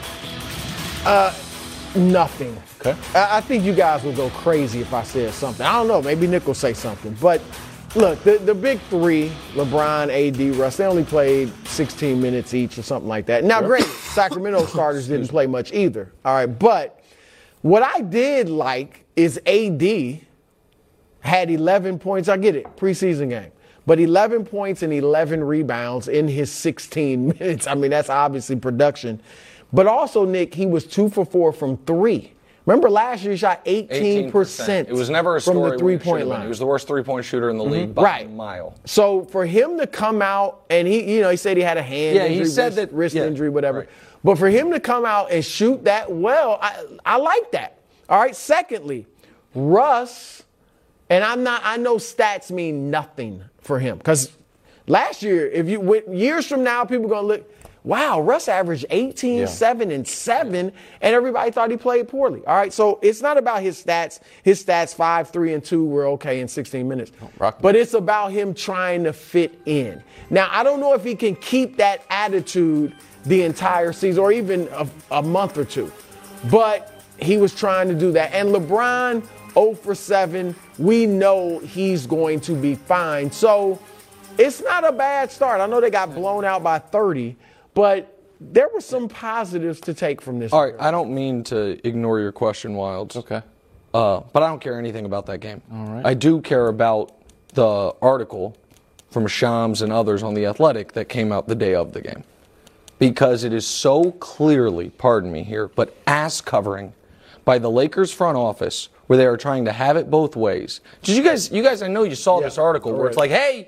Nothing. Okay. I, I think you guys will go crazy if I said something. I don't know. Maybe Nick will say something. But look, the, the big three, LeBron, A D, Russ, they only played sixteen minutes each or something like that. Now, granted, Sacramento starters didn't play much either. All right. But what I did like is A D had eleven points. I get it. Preseason game. but eleven points and eleven rebounds in his sixteen minutes. I mean, that's obviously production. But also, Nick, he was two for four from three. Remember last year he shot eighteen percent. It was never a story from the three-point line. He was the worst three-point shooter in the league by right. a mile. So for him to come out and he, you know, he said he had a hand yeah, injury, he said wrist, that, wrist yeah, injury, whatever. Right. But for him to come out and shoot that well, I, I like that. All right. Secondly, Russ, and I'm not. I know stats mean nothing for him because last year, if you years from now, people are gonna look. Wow, Russ averaged eighteen, yeah. seven, and seven, and everybody thought he played poorly. All right, so it's not about his stats. His stats, five, three, and two, were okay in sixteen minutes. Oh, but it's about him trying to fit in. Now, I don't know if he can keep that attitude the entire season or even a, a month or two. But he was trying to do that. And LeBron, oh for seven, we know he's going to be fine. So it's not a bad start. I know they got blown out by thirty. But there were some positives to take from this. All right, I don't mean to ignore your question, Wilds. Okay. Uh, but I don't care anything about that game. All right. I do care about the article from Shams and others on The Athletic that came out the day of the game. Because it is so clearly, pardon me here, but ass covering by the Lakers front office where they are trying to have it both ways. Did you guys, you guys, I know you saw yeah, this article where it's like, hey,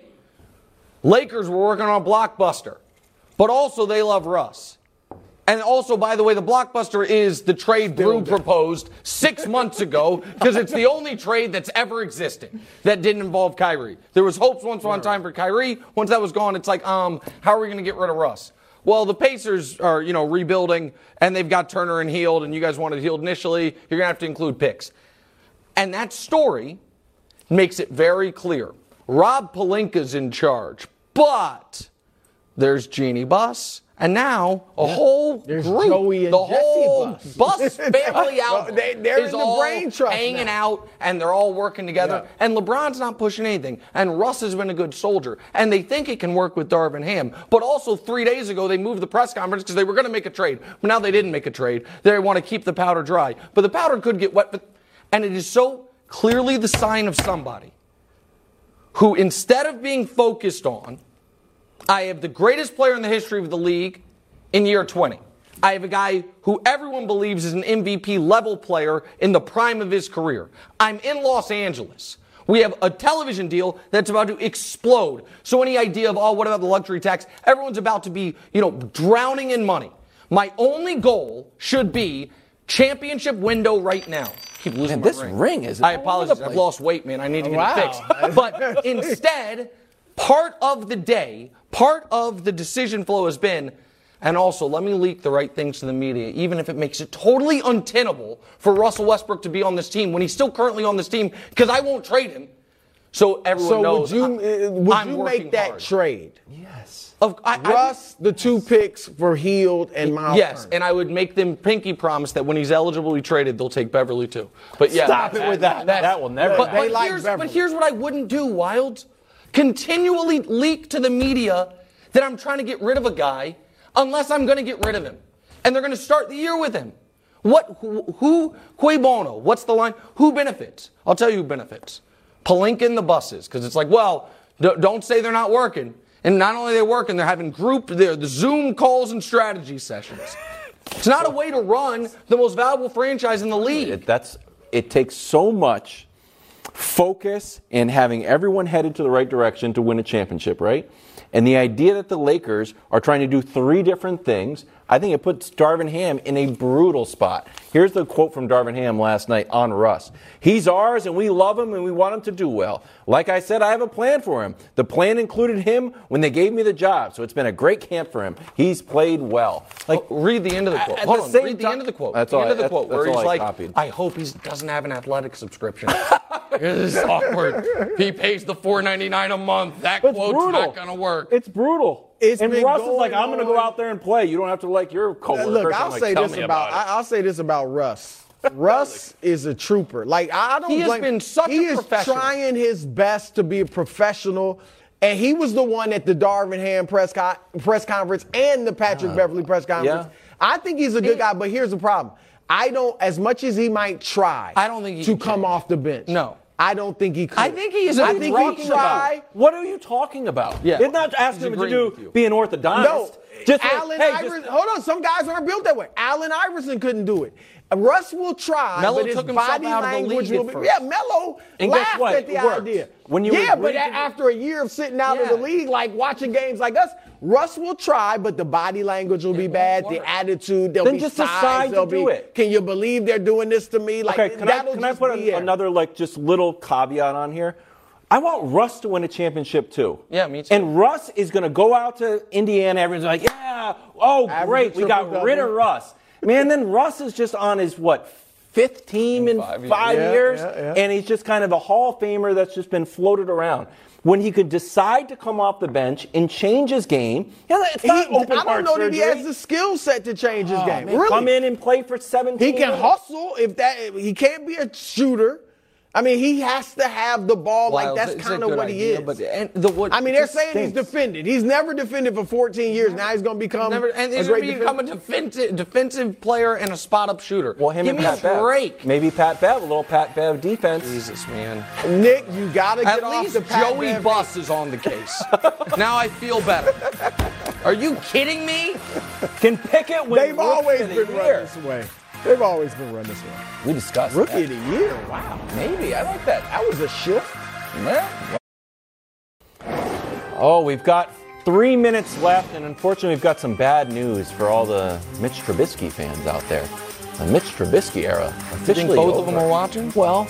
Lakers were working on Blockbuster. But also they love Russ. And also, by the way, the blockbuster is the trade Brew proposed six months ago because it's the only trade that's ever existed that didn't involve Kyrie. There was hopes once upon a time for Kyrie. Once that was gone, it's like, um, how are we going to get rid of Russ? Well, the Pacers are, you know, rebuilding, and they've got Turner and Hield, and you guys wanted Hield initially. You're going to have to include picks. And that story makes it very clear. Rob Pelinka's in charge, but there's Jeannie Buss, and now a yeah. whole there's group, Joey and the Jesse whole Buss, Buss family out well, they, they're is in the all brain trust hanging now. out, and they're all working together. Yeah. And LeBron's not pushing anything, and Russ has been a good soldier, and they think it can work with Darvin Ham. But also three days ago they moved the press conference because they were going to make a trade, but now they didn't make a trade. They want to keep the powder dry, but the powder could get wet. But, and it is so clearly the sign of somebody who, instead of being focused on, I have the greatest player in the history of the league in year twenty. I have a guy who everyone believes is an M V P level player in the prime of his career. I'm in Los Angeles. We have a television deal that's about to explode. So any idea of, oh, what about the luxury tax? Everyone's about to be, you know, drowning in money. My only goal should be championship window right now. Keep losing man, my this ring. ring is. I apologize. I've lost weight, man. I need to get wow. it fixed. But instead, part of the day, part of the decision flow has been, and also let me leak the right things to the media, even if it makes it totally untenable for Russell Westbrook to be on this team when he's still currently on this team because I won't trade him. So everyone so knows. So would you, uh, would I'm you make that hard. trade? Yes. Of I, Russ, I, the two picks for Hield and Miles Yes, Turner. and I would make them pinky promise that when he's eligible to be traded, they'll take Beverly too. But yeah, stop it with that. That, that will never. But, happen. but, here's, but here's what I wouldn't do, Wilds. Continually leak to the media that I'm trying to get rid of a guy unless I'm going to get rid of him. And they're going to start the year with him. What, who, who, cui bono? What's the line? Who benefits? I'll tell you who benefits. Pelinka and the buses. Because it's like, well, d- don't say they're not working. And not only are they working, they're having group, they're the Zoom calls and strategy sessions. It's not a way to run the most valuable franchise in the league. It, that's, it takes so much focus and having everyone headed to the right direction to win a championship, right? And the idea that the Lakers are trying to do three different things, I think it puts Darvin Ham in a brutal spot. Here's the quote from Darvin Ham last night on Russ. He's ours and we love him and we want him to do well. Like I said, I have a plan for him. The plan included him when they gave me the job. So it's been a great camp for him. He's played well. Like, oh, read the end of the quote. Hold on, read the end of the quote. That's the all end I, of the that's, quote that's where he's I like, copied. I hope he doesn't have an athletic subscription. This is awkward. He pays the four ninety-nine a month. That But quote's brutal. not going to work. It's brutal. It's and been Russ is going like, I'm going to go on. out there and play. You don't have to like your coworkers. Look, I'll like, say tell this me about, about it. I, I'll say this about Russ. Russ is a trooper. Like I don't. He has blame, been such he a is professional. trying his best to be a professional, and he was the one at the Darvin Ham press co- press conference and the Patrick uh, Beverly press conference. Yeah. I think he's a good guy, but here's the problem. I don't, as much as he might try, I don't think he to can come change. off the bench. No. I don't think he could. I think he is. I think he tried. What are you talking about? Yeah. It's not asking him to do be an orthodontist. No, just Allen hey, Iverson. just, hold on, some guys aren't built that way. Allen Iverson couldn't do it. Russ will try, Melo but his took himself body out of the language league will at be. first. Yeah, Melo And guess laughed what? at the It works. idea. When you yeah, agree but a- to- after a year of sitting out of Yeah. the league, like watching games like us, Russ will try, but the body language will be bad. The attitude, there'll Then be just sides, decide to there'll do be, it. Can you believe they're doing this to me? Like okay, can I, that'll can I just put be an, it. another like just little caveat on here? I want Russ to win a championship too. Yeah, me too. And Russ is going to go out to Indiana. Everyone's like, yeah, oh Average great, we got triple-double. rid of Russ. Man, then Russ is just on his what fifth team in five five, years. years, Yeah, yeah, yeah. and he's just kind of a Hall of Famer that's just been floated around. When he could decide to come off the bench and change his game, yeah, it's He- not open I heart don't know that he surgery. has the skill set to change his Oh, game. man, Really? Come in and play for seventeen He can minutes. hustle if that. He can't be a shooter. I mean, he has to have the ball. Well, like that's it's a kind of good what he idea, is. But and the, what, I mean, it they're just saying he's stinks. defended. He's never defended for fourteen years. Now he's going to become Never, and a he's great going to become a defender. defensive, defensive player and a spot-up shooter. Well, him Give and me Pat a Bev. break. Maybe Pat Bev, a little Pat Bev defense. Jesus, man. Nick, you got to get At off least the Pat Joey Bev- Buss is on the case. Now I feel better. Are you kidding me? Can Pickett win They've Rookie always of the been run year? this way. They've always been run this way. We discussed Rookie that. of the year. Wow. Maybe. I like that. That was a shift. Oh, we've got three minutes left, and unfortunately, we've got some bad news for all the Mitch Trubisky fans out there. The Mitch Trubisky era You officially think both over. of them are watching? Well,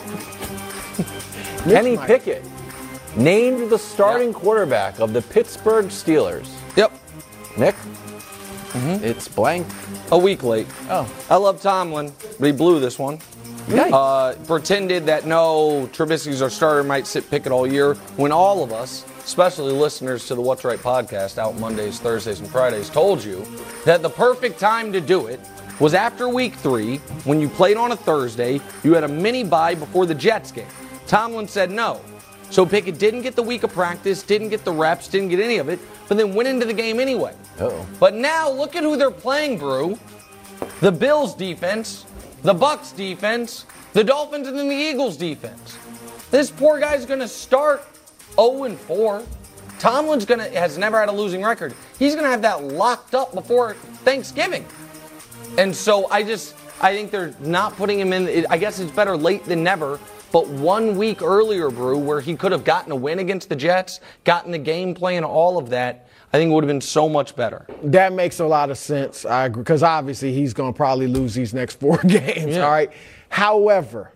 Kenny might. Pickett named the starting quarterback of the Pittsburgh Steelers. Yep. Nick, it's blank. A week late. Oh. I love Tomlin, but he blew this one. Yikes. Uh, pretended that no, Trubisky's our starter, might sit Pickett all year, when all of us, especially listeners to the What's Right podcast out Mondays, Thursdays, and Fridays, told you that the perfect time to do it was after week three, when you played on a Thursday, you had a mini bye before the Jets game. Tomlin said no. So Pickett didn't get the week of practice, didn't get the reps, didn't get any of it, but then went into the game anyway. Uh-oh. But now look at who they're playing, Brew. The Bills defense, the Bucks defense, the Dolphins, and then the Eagles defense. This poor guy's going to start oh and four. Tomlin's going to has never had a losing record. He's going to have that locked up before Thanksgiving. And so I just I think they're not putting him in. I guess it's better late than never. But one week earlier, Brew, where he could have gotten a win against the Jets, gotten the game plan, all of that, I think it would have been so much better. That makes a lot of sense. I agree, because obviously he's going to probably lose these next four games. Yeah. All right. However,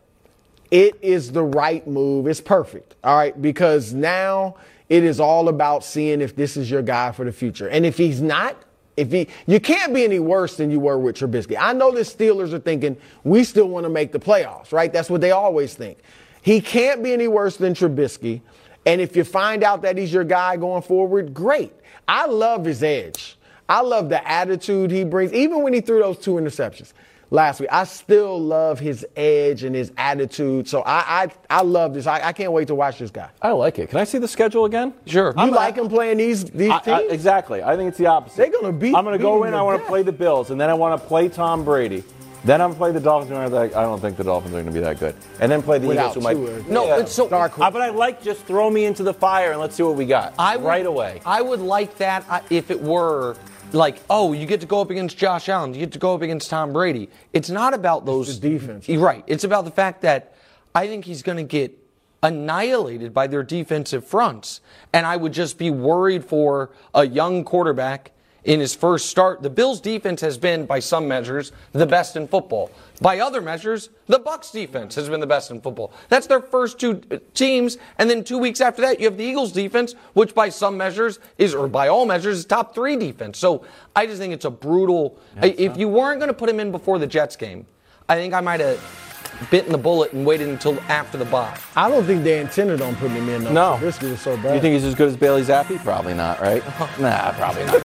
it is the right move. It's perfect. All right, because now it is all about seeing if this is your guy for the future, and if he's not. If he, you can't be any worse than you were with Trubisky. I know the Steelers are thinking we still want to make the playoffs, right? That's what they always think. He can't be any worse than Trubisky. And if you find out that he's your guy going forward, great. I love his edge. I love the attitude he brings, even when he threw those two interceptions last week. I still love his edge and his attitude. So I I, I love this. I, I can't wait to watch this guy. I like it. Can I see the schedule again? Sure. You like him playing these these I- teams? I- exactly. I think it's the opposite. They're gonna beat- I'm going to go beat in. him I to want to death. play the Bills, and then I want to play Tom Brady. Then I'm going to play the Dolphins. And I'm like, I don't think the Dolphins are going to be that good. And then play the Without Eagles, who Tua. might. No, it's so Dark horse. Uh, but I like just throw me into the fire and let's see what we got I would, right away. I would like that uh, if it were like, oh, you get to go up against Josh Allen, you get to go up against Tom Brady. It's not about those It's the defense. You're right. It's about the fact that I think he's going to get annihilated by their defensive fronts, and I would just be worried for a young quarterback in his first start. The Bills' defense has been, by some measures, the best in football. By other measures, the Bucks' defense has been the best in football. That's their first two teams, and then two weeks after that, you have the Eagles' defense, which by some measures is, or by all measures, is top three defense. So I just think it's a brutal. If you weren't going to put him in before the Jets game, I think I might have bitten the bullet and waited until after the bye. I don't think they intended on putting him in. Though. No. Trubisky was so bad. You think he's as good as Bailey Zappi? Probably not, right? Nah, probably not.